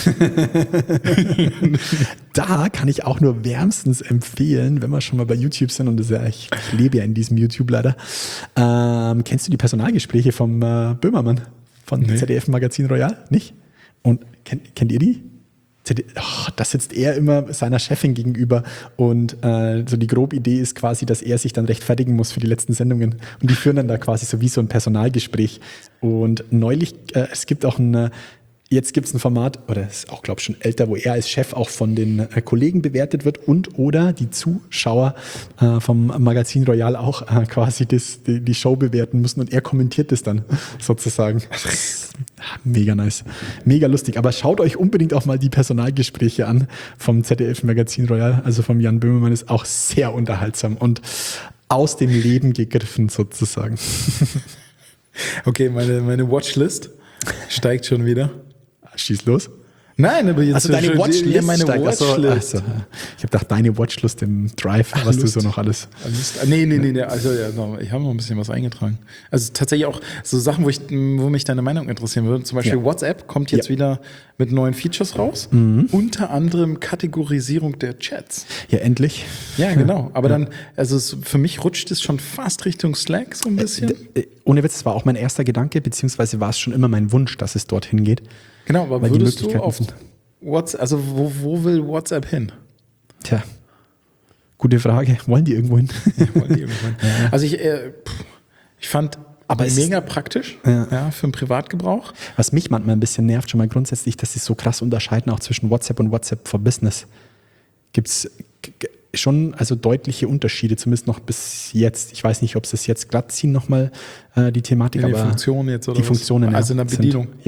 Da kann ich auch nur wärmstens empfehlen, wenn wir schon mal bei YouTube sind und das ja, ich, ich lebe ja in diesem YouTube leider. Ähm, kennst du die Personalgespräche vom äh, Böhmermann von nee. Z D F Magazin Royal? Nicht? Und kennt, kennt ihr die? Oh, da sitzt er immer seiner Chefin gegenüber und äh, so die grobe Idee ist quasi, dass er sich dann rechtfertigen muss für die letzten Sendungen und die führen dann da quasi so wie so ein Personalgespräch und neulich, äh, es gibt auch ein, jetzt gibt es ein Format, oder ist auch glaube ich schon älter, wo er als Chef auch von den äh, Kollegen bewertet wird und oder die Zuschauer äh, vom Magazin Royal auch äh, quasi das, die, die Show bewerten müssen und er kommentiert das dann sozusagen. Mega nice, mega lustig. Aber schaut euch unbedingt auch mal die Personalgespräche an vom Z D F Magazin Royal, also vom Jan Böhmermann, ist auch sehr unterhaltsam und aus dem Leben gegriffen sozusagen. Okay, meine, meine Watchlist steigt schon wieder. Schieß los. Nein, aber jetzt also deine schon, Watchlist. Ja, meine Watchlist. Also, also, ich habe gedacht, deine Watchlist im Drive, Ach, was Lust. Du so noch alles. Lust. Nee, nee, nee, nee. Also ja, ich habe noch ein bisschen was eingetragen. Also tatsächlich auch so Sachen, wo, ich, wo mich deine Meinung interessieren würde. Zum Beispiel ja. WhatsApp kommt jetzt ja. wieder mit neuen Features raus. Mhm. Unter anderem Kategorisierung der Chats. Ja, endlich. Ja, genau. Aber ja. dann, also es, für mich rutscht es schon fast Richtung Slack so ein bisschen. Äh, äh, ohne Witz, das war auch mein erster Gedanke, beziehungsweise war es schon immer mein Wunsch, dass es dorthin geht. Genau, aber würdest du auf WhatsApp, also wo, wo will WhatsApp hin? Tja, gute Frage. Wollen die irgendwo hin? Ja, wollen die irgendwo hin. Ja. Also ich, äh, ich fand aber mega ist, praktisch ja. Ja, für den Privatgebrauch. Was mich manchmal ein bisschen nervt, schon mal grundsätzlich, dass sie so krass unterscheiden, auch zwischen WhatsApp und WhatsApp for Business. Gibt es schon also deutliche Unterschiede, zumindest noch bis jetzt. Ich weiß nicht, ob sie es jetzt glatt ziehen nochmal, äh, die Thematik. In aber die Funktionen jetzt oder die Funktionen, was? Also in der Bedienung. Sind, ja.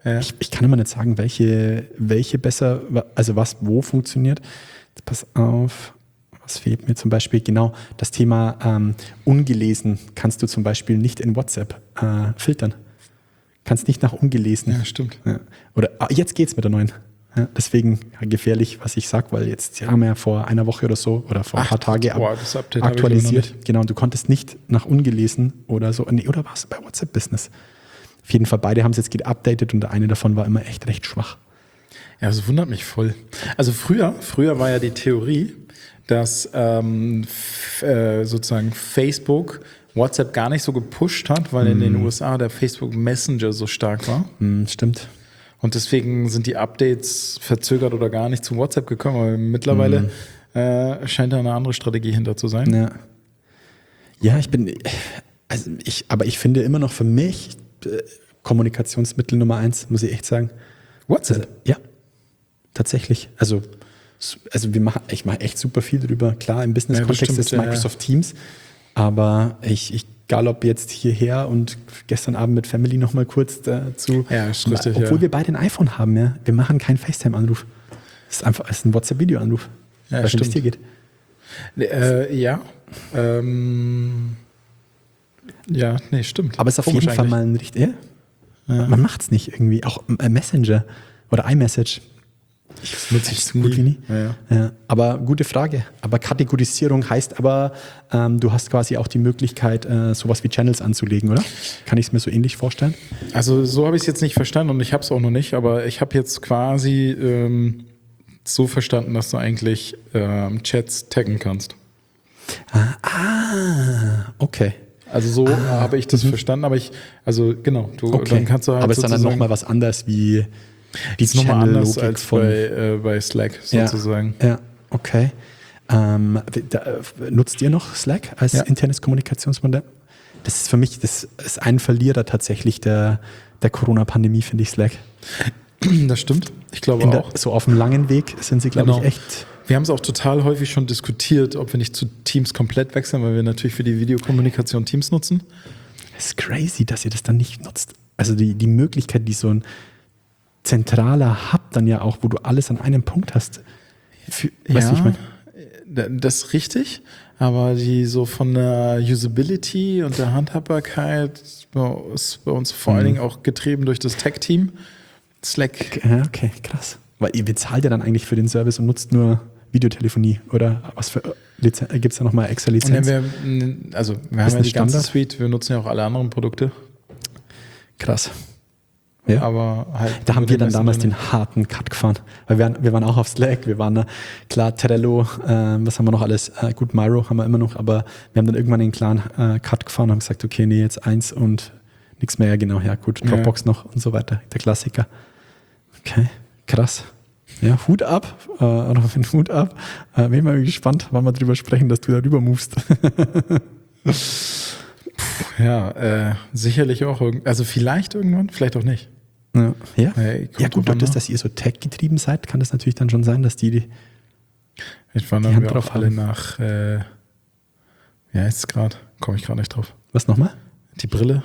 Ja. Ich, ich kann immer nicht sagen, welche, welche besser, also was wo funktioniert. Jetzt pass auf, was fehlt mir zum Beispiel? Genau, das Thema ähm, ungelesen kannst du zum Beispiel nicht in WhatsApp äh, filtern. Kannst nicht nach ungelesen. Ja, stimmt. Ja. Oder ah, jetzt geht's mit der neuen. Ja, deswegen ja, gefährlich, was ich sag, weil jetzt haben wir ja vor einer Woche oder so oder vor ein Ach, paar Tagen boah, das Update habe ich aber noch aktualisiert. nicht. Genau, du konntest nicht nach ungelesen oder so. Nee, oder war es bei WhatsApp Business? Auf jeden Fall, beide haben es jetzt geupdatet und der eine davon war immer echt recht schwach. Ja, das wundert mich voll. Also früher, früher war ja die Theorie, dass ähm, f- äh, sozusagen Facebook WhatsApp gar nicht so gepusht hat, weil in den U S A der Facebook Messenger so stark war. Hm, stimmt. Und deswegen sind die Updates verzögert oder gar nicht zu WhatsApp gekommen. Aber mittlerweile äh, scheint da eine andere Strategie hinter zu sein. Ja, ja ich bin, also ich, aber ich finde immer noch für mich äh, Kommunikationsmittel Nummer eins, muss ich echt sagen. WhatsApp? Also, ja, tatsächlich. Also, s- also wir machen, ich mache echt super viel drüber. Klar, im Business-Kontext Ja, das ist stimmt, ja, Microsoft Teams, aber ich, ich egal ob jetzt hierher und gestern Abend mit Family nochmal kurz dazu. Ja, ist richtig, Obwohl ja. wir beide ein iPhone haben, ja. Wir machen keinen FaceTime-Anruf. Es ist einfach es ist ein WhatsApp-Video-Anruf. Ja, Weiß nicht, wie es stimmt. dir geht. Äh, ja. Ähm, ja, nee, stimmt. Aber es ist auf Komisch jeden Fall eigentlich. mal ein richtig. Ja? Man macht es nicht irgendwie. Auch äh, Messenger oder iMessage. Ich nutze ich so gut wie nie. Ja, ja. Ja, aber gute Frage. Aber Kategorisierung heißt aber, ähm, du hast quasi auch die Möglichkeit, äh, sowas wie Channels anzulegen, oder? Kann ich es mir so ähnlich vorstellen? Also so habe ich es jetzt nicht verstanden und ich habe es auch noch nicht, aber ich habe jetzt quasi ähm, so verstanden, dass du eigentlich ähm, Chats taggen kannst. Ah, okay. Also so habe ich das verstanden, aber ich, also genau, du, okay. dann kannst du halt aber es ist dann sozusagen- nochmal was anderes wie die ist nochmal anders Channel-Logik als von. bei, äh, bei Slack sozusagen. Ja, ja okay. Ähm, da, äh, nutzt ihr noch Slack als Ja. internes Kommunikationsmodell? Das ist für mich, das ist ein Verlierer tatsächlich der, der Corona-Pandemie, finde ich, Slack. Das stimmt, ich glaube In der, auch. so auf dem langen Weg sind sie, glaube Genau. ich, echt. Wir haben es auch total häufig schon diskutiert, ob wir nicht zu Teams komplett wechseln, weil wir natürlich für die Videokommunikation Teams nutzen. Es ist crazy, dass ihr das dann nicht nutzt. Also die, die Möglichkeit, die so ein zentraler Hub dann ja auch, wo du alles an einem Punkt hast. Für, weißt du, wie ich meine? das ist richtig, aber die so von der Usability und der Handhabbarkeit ist bei uns vor allen Dingen auch getrieben durch das Tech-Team. Slack. Ja, okay, krass. Weil ihr bezahlt ja dann eigentlich für den Service und nutzt nur Videotelefonie oder was für Lizenz? Gibt es da nochmal extra Und Lizenz? dann wir, also wir haben Ist ja ein die ganze Standard? Suite, wir nutzen ja auch alle anderen Produkte, Krass. Ja. aber halt. Da haben mit wir dem dann damals Messenger den harten Cut gefahren. Weil wir, wir waren auch auf Slack, wir waren, äh, klar, Trello, äh, was haben wir noch alles? Äh, gut, Miro haben wir immer noch, aber wir haben dann irgendwann den klaren äh, Cut gefahren und haben gesagt, okay, nee, jetzt eins und nichts mehr, ja genau, ja gut, Dropbox Ja. noch und so weiter, der Klassiker. Okay, krass. Ja, Hut ab, äh, oder Hut ab. Äh, bin mal gespannt, wann wir drüber sprechen, dass du da rüber movest. Ja, äh, sicherlich auch. irgend- Also vielleicht irgendwann, vielleicht auch nicht. Ja, ja. Hey, kommt ja gut, drauf an, durch das, ne? dass ihr so tech-getrieben seid, kann das natürlich dann schon sein, dass die, die Ich wandern Die Hand wir drauf auch alle haben. nach, äh, wie heißt es gerade? Komme ich gerade nicht drauf. was nochmal? Die Brille?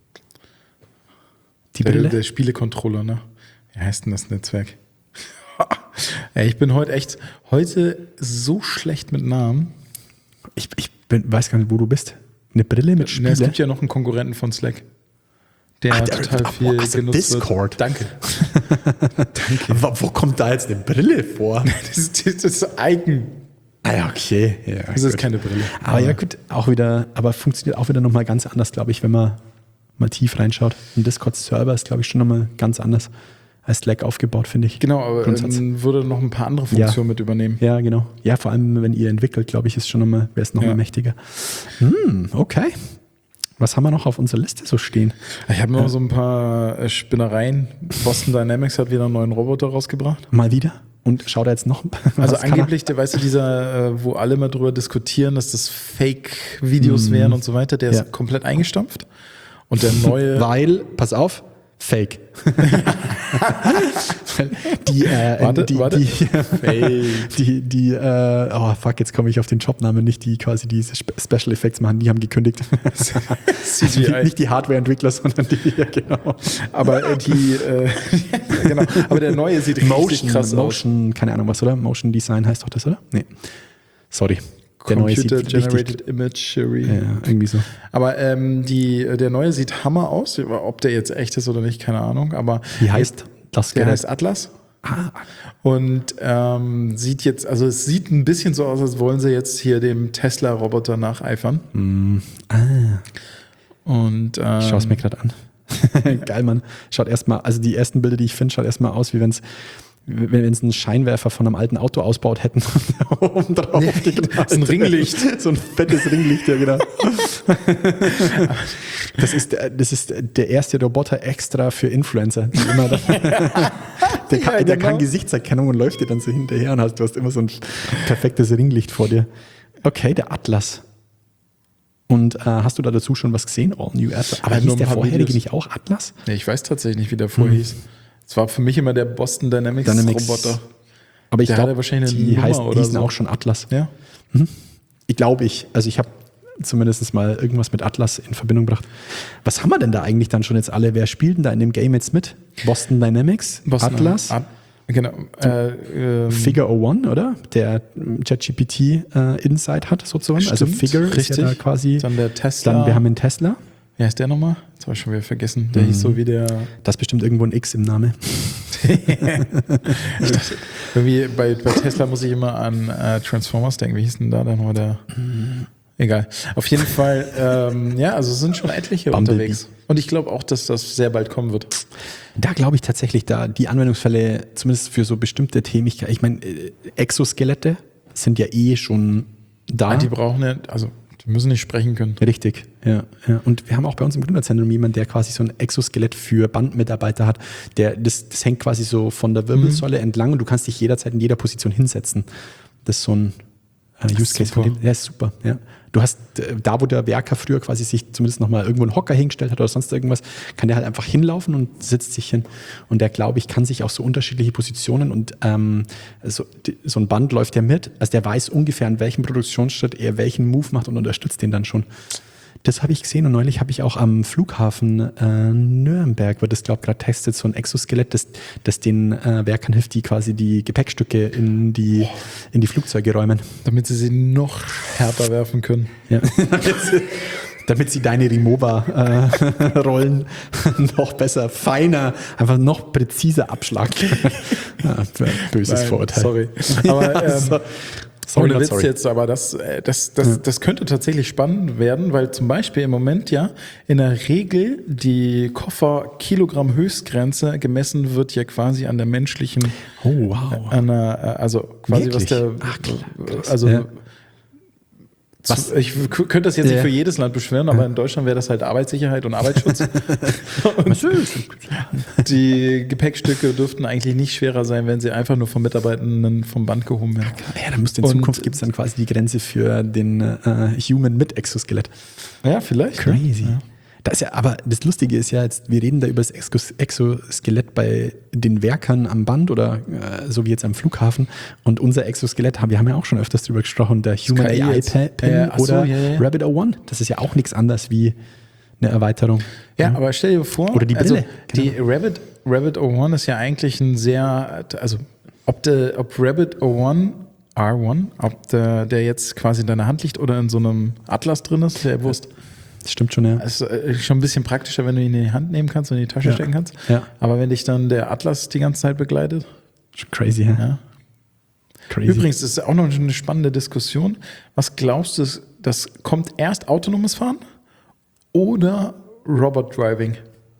Die der, Brille? Der Spielecontroller, ne? Wie heißt denn das Netzwerk? Ey, ich bin heute echt, heute so schlecht mit Namen. Ich, ich bin, weiß gar nicht, wo du bist. Eine Brille mit Ne, Spiele? es gibt ja noch einen Konkurrenten von Slack. Der Ah, der- total ah, viel also genutzt Discord. wird. Danke. wo, wo kommt da jetzt eine Brille vor? Das ist, das ist Eigen. Ah ja, okay. Ja, Das ist gut. keine Brille. Aber ja gut, auch wieder, aber funktioniert auch wieder nochmal ganz anders, glaube ich, wenn man mal tief reinschaut. Ein Discord-Server ist, glaube ich, schon nochmal ganz anders als Slack aufgebaut, finde ich. Genau, aber Grundsatz. ähm, würde noch ein paar andere Funktionen mit übernehmen. Ja, genau. Ja, vor allem, wenn ihr entwickelt, glaube ich, ist schon nochmal, wäre es nochmal Ja. mächtiger. Hm, okay. Was haben wir noch auf unserer Liste so stehen? Ich habe noch so ein paar äh, Spinnereien. Boston Dynamics hat wieder einen neuen Roboter rausgebracht. Mal wieder? Und schaut er jetzt noch? Also was kann er? angeblich, der, weißt du, dieser, äh, wo alle mal drüber diskutieren, dass das Fake-Videos wären und so weiter, der Ja. ist komplett eingestampft. Und der neue, Weil, pass auf, Fake. die, äh, Warte, die, warte. die, die, die, äh, oh fuck, jetzt komme ich auf den Jobnamen, nicht die quasi diese Spe- Special Effects machen, die haben gekündigt. C G I. Nicht die Hardware-Entwickler, sondern die, ja, genau. Aber äh, die, äh, ja, genau. Aber der neue sieht richtig Motion, krass aus. Motion, keine Ahnung was, oder? Motion Design heißt doch das, oder? Nee. Sorry. Der neue sieht Computer Generated richtig, Imagery. ja, irgendwie so. Aber ähm, die, der neue sieht Hammer aus. Ob der jetzt echt ist oder nicht, keine Ahnung. Aber Wie heißt das der Gerät? heißt Atlas. Und ähm, sieht jetzt, also es sieht ein bisschen so aus, als wollen sie jetzt hier dem Tesla-Roboter nacheifern. Mm. Ah. Und ähm, Ich schaue es mir gerade an. Geil, Mann. Schaut erstmal, also die ersten Bilder, die ich finde, schaut erstmal aus, wie wenn es wenn es einen Scheinwerfer von einem alten Auto ausbaut hätten und oben drauf Ja, geknallt. ein Ringlicht. So ein fettes Ringlicht, ja genau. Das ist, der, das ist der erste Roboter extra für Influencer. Die immer da, der, kann, Ja, der genau. kann Gesichtserkennung und läuft dir dann so hinterher und hast, du hast immer so ein perfektes Ringlicht vor dir. Okay, der Atlas. Und äh, hast du da dazu schon was gesehen? All New Atlas. Aber Ja, hieß nur ein der paar vorherige Videos. nicht auch Atlas? nee, ich weiß tatsächlich nicht, wie der vorher hieß. Es war für mich immer der Boston Dynamics, Dynamics. Roboter. Aber ich Der glaube, hatte wahrscheinlich eine die Nummer heißen, oder hießen so. auch schon Atlas. Ja. Ich glaube ich. Also ich habe zumindest mal irgendwas mit Atlas in Verbindung gebracht. Was haben wir denn da eigentlich dann schon jetzt alle? Wer spielt denn da in dem Game jetzt mit? Boston Dynamics, Boston Atlas, At- genau. Äh, ähm, Figure oh one, oder? Der ChatGPT äh, Insight hat sozusagen. also Stimmt, Figure ist richtig. ja da quasi. Dann der Tesla. Dann wir haben einen Tesla. Wie heißt der nochmal? Jetzt habe ich schon wieder vergessen. Der hieß so wie der. Das ist bestimmt irgendwo ein X im Namen. Irgendwie bei, bei Tesla muss ich immer an äh, Transformers denken. Wie hieß denn da dann der? Egal. Auf jeden Fall, ähm, ja, also es sind schon etliche Bumblebee. unterwegs. Und ich glaube auch, dass das sehr bald kommen wird. Da glaube ich tatsächlich, da die Anwendungsfälle, zumindest für so bestimmte Themen, ich, ich meine, äh, Exoskelette sind ja eh schon da. Die brauchen ja, also die müssen nicht sprechen können. Richtig, ja, ja. Und wir haben auch bei uns im Gründerzentrum jemanden, der quasi so ein Exoskelett für Bandmitarbeiter hat. Der, das, das hängt quasi so von der Wirbelsäule Mhm. entlang und du kannst dich jederzeit in jeder Position hinsetzen. Das ist so ein äh, Use Case von super. dem. Der ist super, ja. Du hast, äh, da wo der Werker früher quasi sich zumindest nochmal irgendwo einen Hocker hingestellt hat oder sonst irgendwas, kann der halt einfach hinlaufen und sitzt sich hin. Und der, glaube ich, kann sich auch so unterschiedliche Positionen und ähm, so, die, so ein Band läuft ja mit. Also der weiß ungefähr, an welchem Produktionsschritt er welchen Move macht und unterstützt den dann schon. Das habe ich gesehen und neulich habe ich auch am Flughafen äh, Nürnberg, wird das glaube ich gerade testet, so ein Exoskelett, das, das den äh, Werkern hilft, die quasi die Gepäckstücke in die, in die Flugzeuge räumen. Damit sie sie noch härter werfen können. Ja. Damit sie deine Rimowa-Rollen äh, noch besser, feiner, einfach noch präziser abschlagen. Ja, böses Nein, Vorurteil. Sorry. Aber Ja, ähm, so- sorry, ohne not Witz sorry. jetzt, aber das, äh, das, das, das könnte tatsächlich spannend werden, weil zum Beispiel im Moment ja in der Regel die Koffer-Kilogramm-Höchstgrenze gemessen wird ja quasi an der menschlichen, Oh, wow. an der, äh, also quasi Wirklich? was der, Ach, klar, krass. also Ja. was, ich k- könnte das jetzt Ja. nicht für jedes Land beschweren, aber in Deutschland wäre das halt Arbeitssicherheit und Arbeitsschutz. Und die Gepäckstücke dürften eigentlich nicht schwerer sein, wenn sie einfach nur von Mitarbeitenden vom Band gehoben werden. Ja, dann müsste in Und- Zukunft gibt es dann quasi die Grenze für den äh, Human mit Exoskelett. Ja, vielleicht. Crazy. Ja. Das ist ja, aber das Lustige ist ja jetzt, wir reden da über das Exos- Exoskelett bei den Werkern am Band oder äh, so wie jetzt am Flughafen. Und unser Exoskelett, haben wir haben ja auch schon öfters drüber gesprochen, der Human K I A I jetzt. Pin Ja, ach so, oder ja, ja. Rabbit oh one. Das ist ja auch nichts anderes wie eine Erweiterung. Ja, aber stell dir vor, Oder die also Brille, die Rabbit, Rabbit oh one ist ja eigentlich ein sehr, also ob, der, ob Rabbit oh one R eins, ob der, der jetzt quasi in deiner Hand liegt oder in so einem Atlas drin ist, der Wurst. Das stimmt schon, ja. Es ist schon ein bisschen praktischer, wenn du ihn in die Hand nehmen kannst und in die Tasche Ja. stecken kannst. Ja. Aber wenn dich dann der Atlas die ganze Zeit begleitet. Schon crazy, ja. Ja. Crazy. Übrigens, das ist auch noch eine spannende Diskussion. Was glaubst du, das kommt erst autonomes Fahren oder Robot Driving?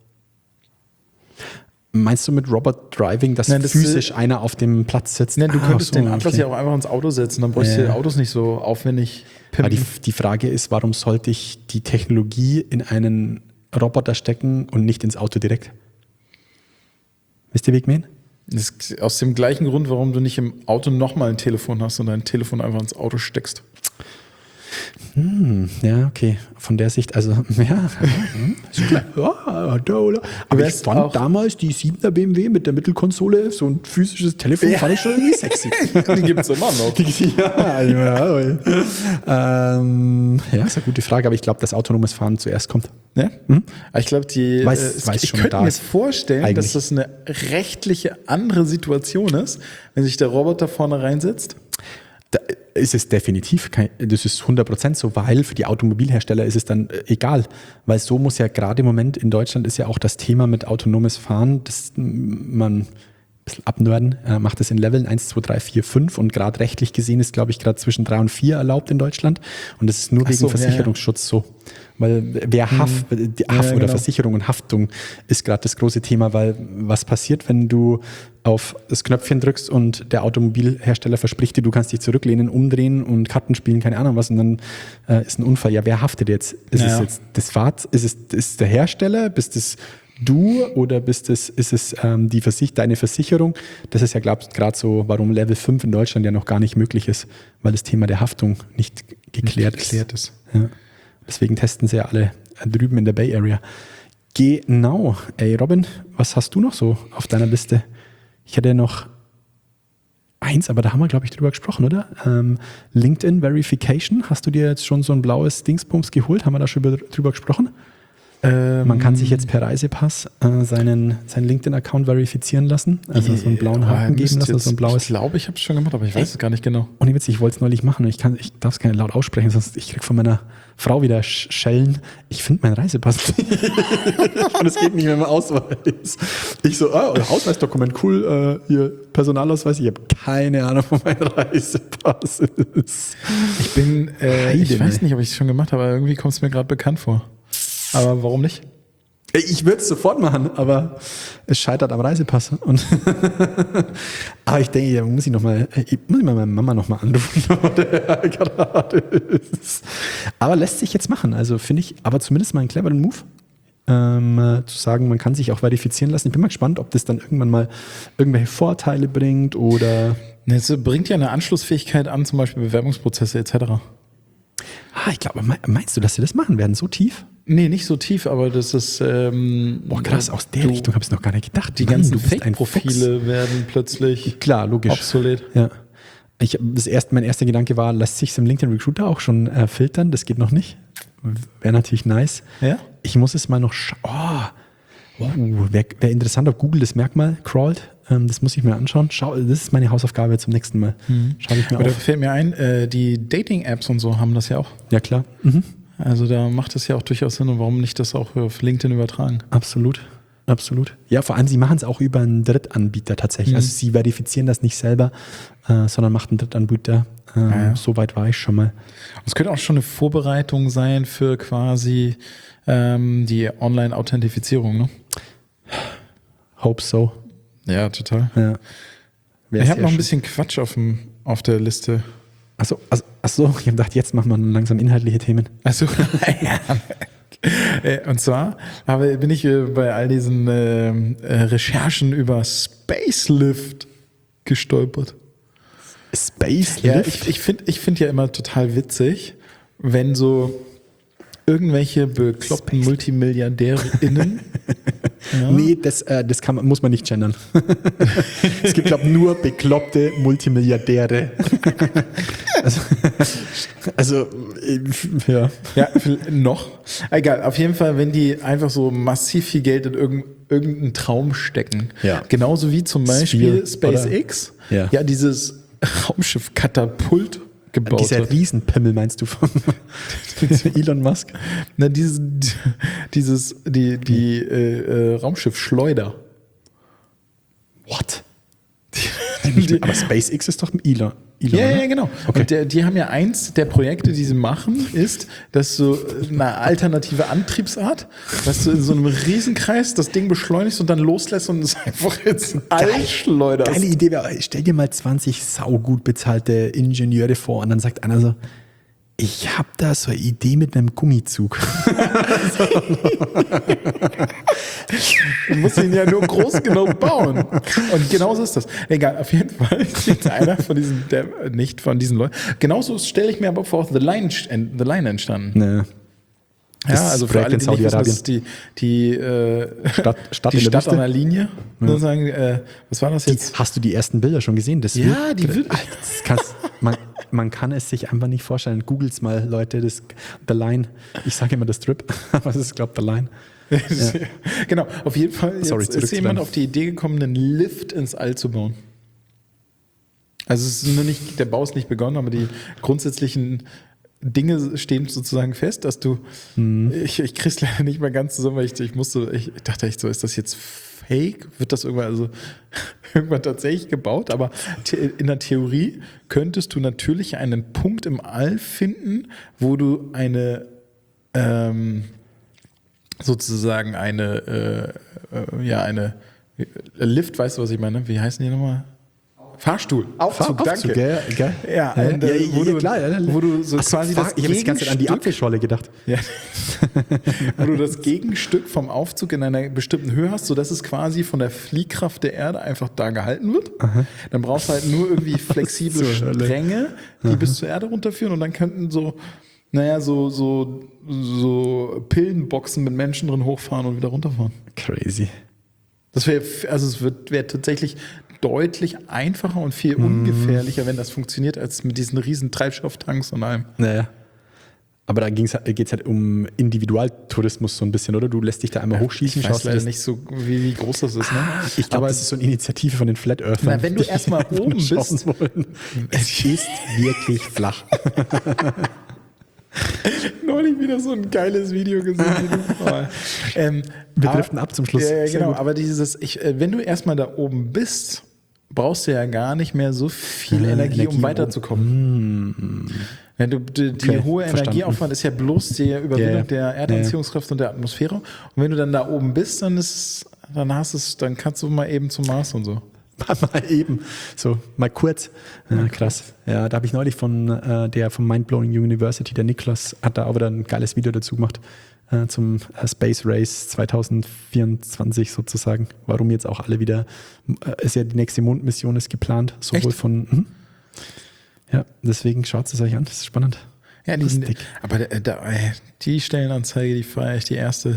Meinst du mit Robot Driving, dass Nein, das physisch einer auf dem Platz sitzt? Nein, du Ah, könntest so, den Atlas okay. ja auch einfach ins Auto setzen, dann bräuchst du Ja. die Autos nicht so aufwendig Aber pimpen. die, die Frage ist, warum sollte ich die Technologie in einen Roboter stecken und nicht ins Auto direkt? Wisst ihr, wie ich meine? Das ist aus dem gleichen Grund, warum du nicht im Auto nochmal ein Telefon hast und dein Telefon einfach ins Auto steckst. Hm, ja, okay. Von der Sicht, also, ja, ist klar. Ja, da, oder? Aber ich fand auch- damals die siebener B M W mit der Mittelkonsole, so ein physisches Telefon, Ja. fand ich schon irgendwie sexy. Die gibt es immer noch. ja, ja, ähm, ja, ist eine gute Frage, aber ich glaube, dass autonomes Fahren zuerst kommt. Ja? Hm? Aber ich glaube, die. Weiß- äh, es- weiß ich schon, könnte da mir ist. vorstellen, Eigentlich. dass das eine rechtliche andere Situation ist, wenn sich der Roboter vorne reinsetzt. Da ist es definitiv, kein, das ist hundert Prozent so, weil für die Automobilhersteller ist es dann äh, egal, weil so muss ja gerade im Moment in Deutschland ist ja auch das Thema mit autonomes Fahren, dass m, man ein bisschen abnörden, äh, macht das in Leveln eins, zwei, drei, vier, fünf und gerade rechtlich gesehen ist, glaube ich, gerade zwischen drei und vier erlaubt in Deutschland und das ist nur Ach wegen so, ja, Versicherungsschutz so. Weil wer Haft, die Haft Ja, oder genau. Versicherung und Haftung ist gerade das große Thema, weil was passiert, wenn du auf das Knöpfchen drückst und der Automobilhersteller verspricht dir, du kannst dich zurücklehnen, umdrehen und Karten spielen, keine Ahnung was, und dann äh, ist ein Unfall. Ja, wer haftet jetzt? Ist Ja. es jetzt das Fahrzeug? Ist es ist der Hersteller? Bist es du oder bist es, ist es ähm, die Versich deine Versicherung? Das ist ja gerade so, warum Level fünf in Deutschland ja noch gar nicht möglich ist, weil das Thema der Haftung nicht geklärt, geklärt ist. Ja. Deswegen testen sie ja alle drüben in der Bay Area. Genau. Ey, Robin, was hast du noch so auf deiner Liste? Ich hätte noch eins, aber da haben wir, glaube ich, drüber gesprochen, oder? Ähm, LinkedIn Verification. Hast du dir jetzt schon so ein blaues Dingsbums geholt? Haben wir da schon über, drüber gesprochen? Ähm, Man kann sich jetzt per Reisepass äh, seinen, seinen LinkedIn-Account verifizieren lassen. Also so einen blauen Haken geben lassen, so ein blaues. Ich glaube, ich habe es schon gemacht, aber ich weiß es gar nicht genau. Und witzig, ich wollte es neulich machen und ich, kann, ich darf es gar nicht laut aussprechen, sonst ich krieg von meiner Frau wieder Sch- Schellen. Ich finde meinen Reisepass nicht. Und es geht nicht mehr um Ausweis. Ich so, ah, Ausweisdokument, cool, äh, hier Personalausweis. Ich habe keine Ahnung, wo mein Reisepass ist. Ich bin, äh, ich Heide, weiß ey. nicht, ob ich es schon gemacht habe, aber irgendwie kommt es mir gerade bekannt vor. Aber warum nicht? Ich würde es sofort machen, aber es scheitert am Reisepass. Und aber ich denke, da muss ich noch mal, ich muss ich mal meine Mama noch mal anrufen, wo der gerade ist. Aber lässt sich jetzt machen. Also finde ich, aber zumindest mal einen cleveren Move, ähm, äh, zu sagen, man kann sich auch verifizieren lassen. Ich bin mal gespannt, ob das dann irgendwann mal irgendwelche Vorteile bringt oder. Es bringt ja eine Anschlussfähigkeit an, zum Beispiel Bewerbungsprozesse et cetera. Ah, ich glaube, meinst du, dass sie das machen werden, so tief? Nee, nicht so tief, aber das ist. Ähm, Boah, krass, aus der du, Richtung habe ich noch gar nicht gedacht. Die Mann, ganzen du bist ein Fuchs. Fake-Profile werden plötzlich Klar, logisch. obsolet. Ja. Ich, das erste, mein erster Gedanke war, lässt sich im LinkedIn Recruiter auch schon äh, filtern? Das geht noch nicht. Wäre natürlich nice. Ja? Ich muss es mal noch schauen. Oh, oh, wäre wär interessant, ob Google das Merkmal crawlt. Ähm, das muss ich mir anschauen. Schau, das ist meine Hausaufgabe zum nächsten Mal. Schau ich mir Aber da auf. fällt mir ein, äh, die Dating-Apps und so haben das ja auch. Ja, klar. Mhm. Also da macht es ja auch durchaus Sinn und warum nicht das auch auf LinkedIn übertragen? Absolut. Absolut. Ja, vor allem, sie machen es auch über einen Drittanbieter tatsächlich. Mhm. Also sie verifizieren das nicht selber, äh, sondern macht einen Drittanbieter. Ähm, Ja, ja. So weit war ich schon mal. Es könnte auch schon eine Vorbereitung sein für quasi ähm, die Online-Authentifizierung, ne? Hope so. Ja, total. Ja. Ich habe noch ein bisschen Quatsch auf, dem, auf der Liste. Achso, also, achso, ich habe gedacht, jetzt machen wir langsam inhaltliche Themen. Also, ja. Äh, Und zwar habe, bin ich äh, bei all diesen äh, äh, Recherchen über Spacelift gestolpert. Space Ja, Lift? ich, ich finde ich find ja immer total witzig, wenn so irgendwelche bekloppten Space. MultimilliardärInnen ja, Nee, das, äh, das kann man, muss man nicht gendern. Es gibt, glaube ich, nur bekloppte Multimilliardäre. also, also, äh, ja. ja, noch. Egal, auf jeden Fall, wenn die einfach so massiv viel Geld in irgend, irgendeinen Traum stecken. Ja. Genauso wie zum Beispiel Sphere, SpaceX, Ja. ja, dieses Raumschiff-Katapult gebaut Dieser hat. Riesenpimmel meinst du von Elon Musk? Na, dieses, dieses, die, die äh, äh, Raumschiff-Schleuder. What? Die, aber SpaceX ist doch Elon. Elon Ja, oder? ja, genau. Okay. Und der, die haben ja eins der Projekte, die sie machen, ist, dass so eine alternative Antriebsart, dass du in so einem Riesenkreis das Ding beschleunigst und dann loslässt und es einfach ins All schleuderst. Geile Idee wäre, stell dir mal zwanzig saugut bezahlte Ingenieure vor und dann sagt einer so, Ich habe da so eine Idee mit einem Gummizug. Du musst ihn ja nur groß genug bauen. Und genauso ist das. Egal, auf jeden Fall ist jetzt einer von diesen, der, nicht von diesen Leuten. Genauso stelle ich mir aber vor, The Line, The Line entstanden. Nee. Ja, also für alle, die nicht wissen, das ist die, die, äh, Stadt, Stadt, die in der Stadt an der Linie. Ja. Sozusagen, äh, was war das Die, jetzt? hast du die ersten Bilder schon gesehen? Das Ja, wird, die wird- das kannst, man, man kann es sich einfach nicht vorstellen. Googles mal, Leute, das The Line. Ich sage immer das Strip, aber es ist, glaube ich, The Line. Ja. Genau, auf jeden Fall jetzt Sorry, ist zurück zu jemand deinem- auf die Idee gekommen, einen Lift ins All zu bauen. Also es ist nur nicht, der Bau ist nicht begonnen, aber die grundsätzlichen Dinge stehen sozusagen fest, dass du, Mhm. ich, ich krieg's leider nicht mehr ganz zusammen, weil ich, ich musste, ich dachte echt so, ist das jetzt fake? Wird das irgendwann, also, irgendwann tatsächlich gebaut? Aber the- in der Theorie könntest du natürlich einen Punkt im All finden, wo du eine, ähm, sozusagen eine, äh, äh, ja, eine äh, Lift, weißt du, was ich meine? Wie heißen die nochmal? Fahrstuhl. Aufzug, Aufzug, danke. gell, gell? Ja, Ja, und, äh, ja, wo, ja, du, klar, ja. wo du so Ach so, quasi fuck, das ich habe die ganze Zeit an die Gegenstück- Apfelscholle gedacht. ja. wo du das Gegenstück vom Aufzug in einer bestimmten Höhe hast, sodass es quasi von der Fliehkraft der Erde einfach da gehalten wird. Dann brauchst du halt nur irgendwie flexible So, Hölle. Stränge, die bis zur Erde runterführen und dann könnten so, naja, so, so, so Pillenboxen mit Menschen drin hochfahren und wieder runterfahren. Crazy. Das wäre, also es wird, wäre tatsächlich deutlich einfacher und viel Mhm. ungefährlicher, wenn das funktioniert, als mit diesen riesen Treibstofftanks und allem. Naja. Aber da geht es halt um Individualtourismus so ein bisschen, oder? Du lässt dich da einmal hochschießen, Ich weiß schaust dir leider das. nicht so, wie, wie groß das ist. Ne? Ich glaube, Aber das ist so eine Initiative von den Flat Earthern. Na, wenn du die erst mal einfach oben nur schauen bist. wollen. Es ist wirklich flach. neulich wieder so ein geiles Video gesehen. Aber, ähm, Wir aber- driften ab zum Schluss. Ja, ja, Sehr genau. gut. Aber dieses, ich, äh, wenn du erstmal da oben bist, brauchst du ja gar nicht mehr so viel Äh, Energie, Energie, um weiterzukommen. Wenn du die, die Okay, hohe verstanden. Energieaufwand ist ja bloß die Überwindung Ja, ja. der Erdanziehungskraft und der Atmosphäre. Und wenn du dann da oben bist, dann ist, dann hast es, dann kannst du mal eben zum Mars und so. Mal eben, so mal kurz. Ja, krass. Ja, da habe ich neulich von äh, der vom Mindblowing University, der Niklas, hat da auch wieder ein geiles Video dazu gemacht äh, zum äh, Space Race zwanzig vierundzwanzig sozusagen. Warum jetzt auch alle wieder, äh, ist ja die nächste Mondmission ist geplant, sowohl Echt? von, mhm. ja, deswegen schaut es euch an, das ist spannend. Ja, die, Lustig. aber da, da, ey, die Stellenanzeige, die feiere ich, die erste.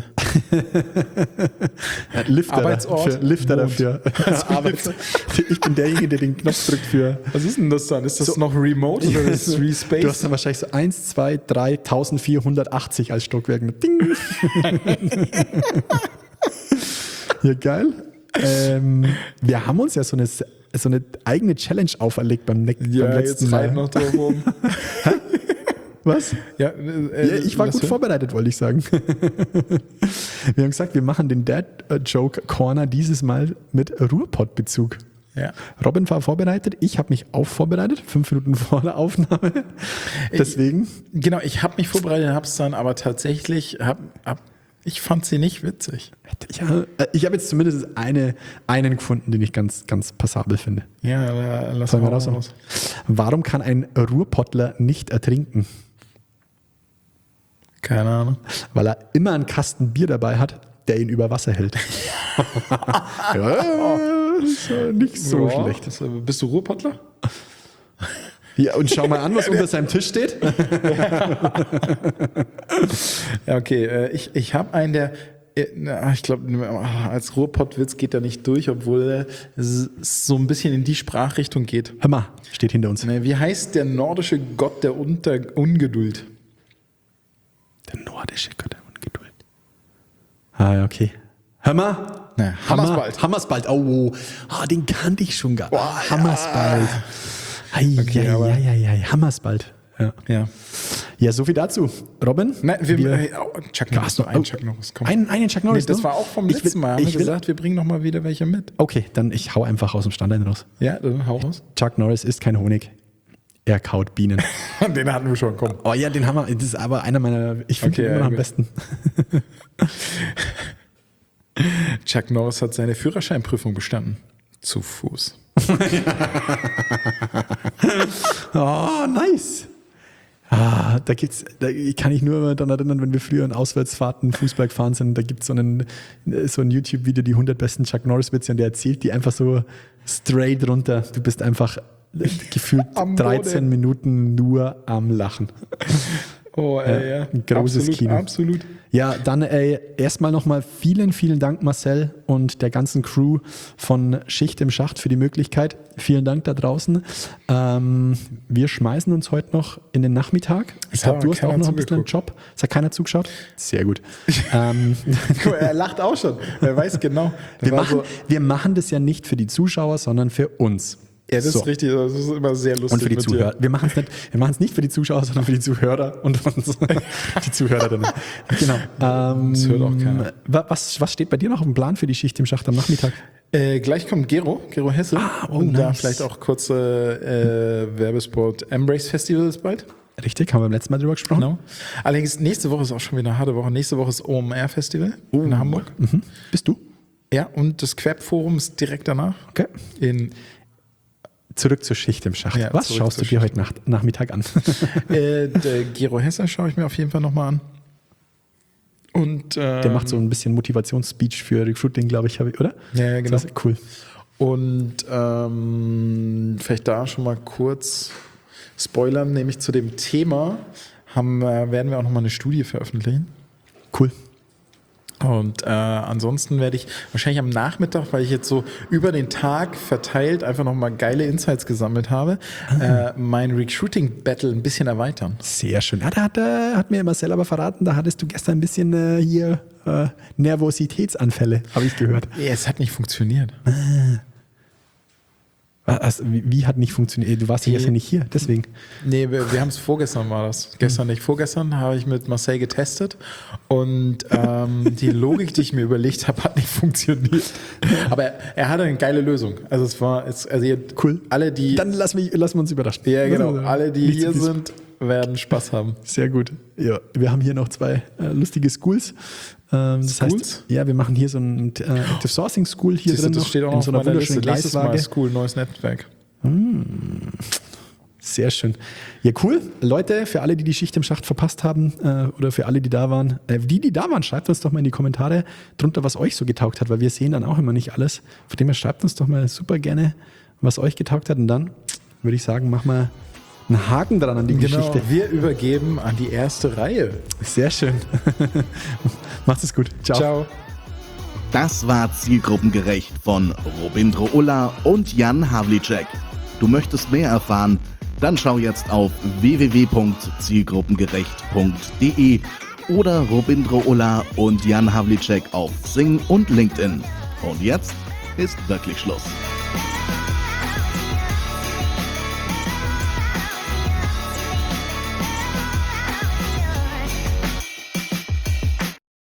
Lifter Arbeitsort, dafür. Lifter Mond. dafür. Arbeits- ich bin derjenige, der den Knopf drückt für. Was ist denn das dann? Ist das noch remote oder ist es Du hast respace? dann wahrscheinlich so eins, zwei, drei, vierzehnhundertachtzig als Stockwerk mit Ding. Ja, geil. Ähm, wir haben uns ja so eine, so eine eigene Challenge auferlegt beim, ne beim Ja, letzten jetzt Mal. rein noch drauf rum. Was? Ja, äh, Ja, ich war was gut für- vorbereitet, wollte ich sagen. Wir haben gesagt, wir machen den Dad-Joke-Corner dieses Mal mit Ruhrpott-Bezug. Ja. Robin war vorbereitet, ich habe mich auch vorbereitet, fünf Minuten vor der Aufnahme. Deswegen, Genau, ich habe mich vorbereitet, habe es dann aber tatsächlich, hab, hab, ich fand sie nicht witzig. ja, äh, ich habe jetzt zumindest eine, einen gefunden, den ich ganz, ganz passabel finde. Ja, aber lass Sollen wir mal raus? raus. Warum kann ein Ruhrpottler nicht ertrinken? Keine Ahnung. Weil er immer einen Kasten Bier dabei hat, der ihn über Wasser hält. Ja, das ist ja nicht so Ja, schlecht. das, äh, bist du Ruhrpottler? Ja, und schau mal an, was unter seinem Tisch steht. Ja, okay. äh, Ich, ich habe einen, der, äh, na, ich glaube, als Ruhrpottwitz geht er nicht durch, obwohl es so ein bisschen in die Sprachrichtung geht. Hör mal, steht hinter uns. Ne, Wie heißt der nordische Gott der Unter Ungeduld? Der nordische Gott der Ungeduld. Ah, ja, okay. Hör mal. Na, Hammersbald. Hammersbald. Oh, oh, den kannte ich schon gar nicht. Oh, Hammersbald. Ei, Okay, ei, aber- ei, ei, ei, Hammersbald. Ja. Ja. ja, so viel dazu. Robin? Nein, wir, wir- äh, oh, Chuck Norris, Hast du noch einen Chuck Norris. Komm. Einen, einen Chuck Nee, Norris? das noch? war auch vom Ich will- letzten Mal. Haben wir ich will- gesagt, wir bringen noch mal wieder welche mit. Okay, dann ich hau einfach aus dem Standard raus. Ja, dann hau raus. Chuck Norris isst kein Honig. Er kaut Bienen. Den hatten wir schon, komm. Oh ja, den haben wir. Das ist aber einer meiner. Ich finde Okay, ihn immer noch ja, am gut. besten. Chuck Norris hat seine Führerscheinprüfung bestanden. Zu Fuß. Oh, nice. Ah, da gibt's, da kann ich nur daran erinnern, wenn wir früher in Auswärtsfahrten Fußball gefahren sind, da gibt es so, einen, so ein YouTube-Video, die hundert besten Chuck Norris-Witze, und der erzählt die einfach so straight runter. Du bist einfach gefühlt dreizehn Minuten nur am Lachen. Oh, ey, ja. Ein großes absolut, Kino. Absolut. Ja, dann ey, erstmal nochmal vielen, vielen Dank, Marcel und der ganzen Crew von Schicht im Schacht für die Möglichkeit. Vielen Dank da draußen. Ähm, wir schmeißen uns heute noch in den Nachmittag. Ich glaube, du hast auch noch ein bisschen einen Job. Es hat keiner zugeschaut? Sehr gut. ähm, Guck mal, er lacht auch schon. Er weiß genau. Wir machen, so wir machen das ja nicht für die Zuschauer, sondern für uns. Ja, das so. ist richtig, das ist immer sehr lustig. Und für die Zuhörer. Wir machen es nicht, wir machen es nicht für die Zuschauer, sondern für die Zuhörer und uns, die Zuhörerinnen. Genau. Ähm, das hört auch keiner. Was, was steht bei dir noch auf dem Plan für die Schicht im Schacht am Nachmittag? Äh, gleich kommt Gero, Gero Hesse. Ah, oh, und nice. da vielleicht auch kurze äh, Werbespot. Embrace Festival ist bald. Richtig, haben wir beim letzten Mal drüber gesprochen. Genau. Allerdings, nächste Woche ist auch schon wieder eine harte Woche. Nächste Woche ist O M R Festival oh. in Hamburg. Mhm. Bist du? Ja, und das Queb-Forum ist direkt danach. Okay. In Zurück zur Schicht im Schacht. Ja, was schaust du dir Schicht. heute Nacht, Nachmittag an? äh, der Gero Hesse schaue ich mir auf jeden Fall nochmal an. Und, ähm, der macht so ein bisschen Motivationsspeech für Recruiting, glaube ich, oder? Ja, ja, genau. Das ist cool. Und ähm, vielleicht da schon mal kurz spoilern, nämlich zu dem Thema haben, äh, werden wir auch nochmal eine Studie veröffentlichen. Cool. Und äh, ansonsten werde ich wahrscheinlich am Nachmittag, weil ich jetzt so über den Tag verteilt einfach nochmal geile Insights gesammelt habe, ah. äh, mein Recruiting-Battle ein bisschen erweitern. Sehr schön. Ja, da hat, äh, hat mir Marcel aber verraten, da hattest du gestern ein bisschen äh, hier äh, Nervositätsanfälle, habe ich gehört. Ja, es hat nicht funktioniert. Ah. Also, wie, wie hat nicht funktioniert? Du warst ja gestern nicht hier, deswegen. Nee, wir, wir haben es vorgestern war das. Gestern nicht. Vorgestern habe ich mit Marcel getestet und ähm, die Logik, die ich mir überlegt habe, hat nicht funktioniert. Aber er, er hatte eine geile Lösung. Also es war, es, also ihr, cool. Alle, die... Dann lassen wir, lassen wir uns überraschen. Ja, genau. Alle, die hier sind, werden Spaß haben. Sehr gut. Ja, wir haben hier noch zwei äh, lustige Schools. Ähm, das Schools? heißt, ja, wir machen hier so ein äh, Active Sourcing School hier Siehst drin. du, das noch, steht auch in auf so einer meiner Liste. wunderschönen Nächstes Mal Gleiswaage. School, neues Netzwerk. Mmh. Sehr schön. Ja, cool. Leute, für alle, die die Schicht im Schacht verpasst haben äh, oder für alle, die da waren, äh, die, die da waren, schreibt uns doch mal in die Kommentare drunter, was euch so getaugt hat, weil wir sehen dann auch immer nicht alles. Von dem her schreibt uns doch mal super gerne, was euch getaugt hat. Und dann würde ich sagen, machen wir einen Haken dran an die Genau, Geschichte. wir übergeben an die erste Reihe. Sehr schön. Macht es gut. Ciao. Ciao. Das war Zielgruppengerecht von Robindro Ulla und Jan Havlicek. Du möchtest mehr erfahren? Dann schau jetzt auf w w w punkt zielgruppengerecht punkt d e oder Robindro Ulla und Jan Havlicek auf Xing und LinkedIn. Und jetzt ist wirklich Schluss.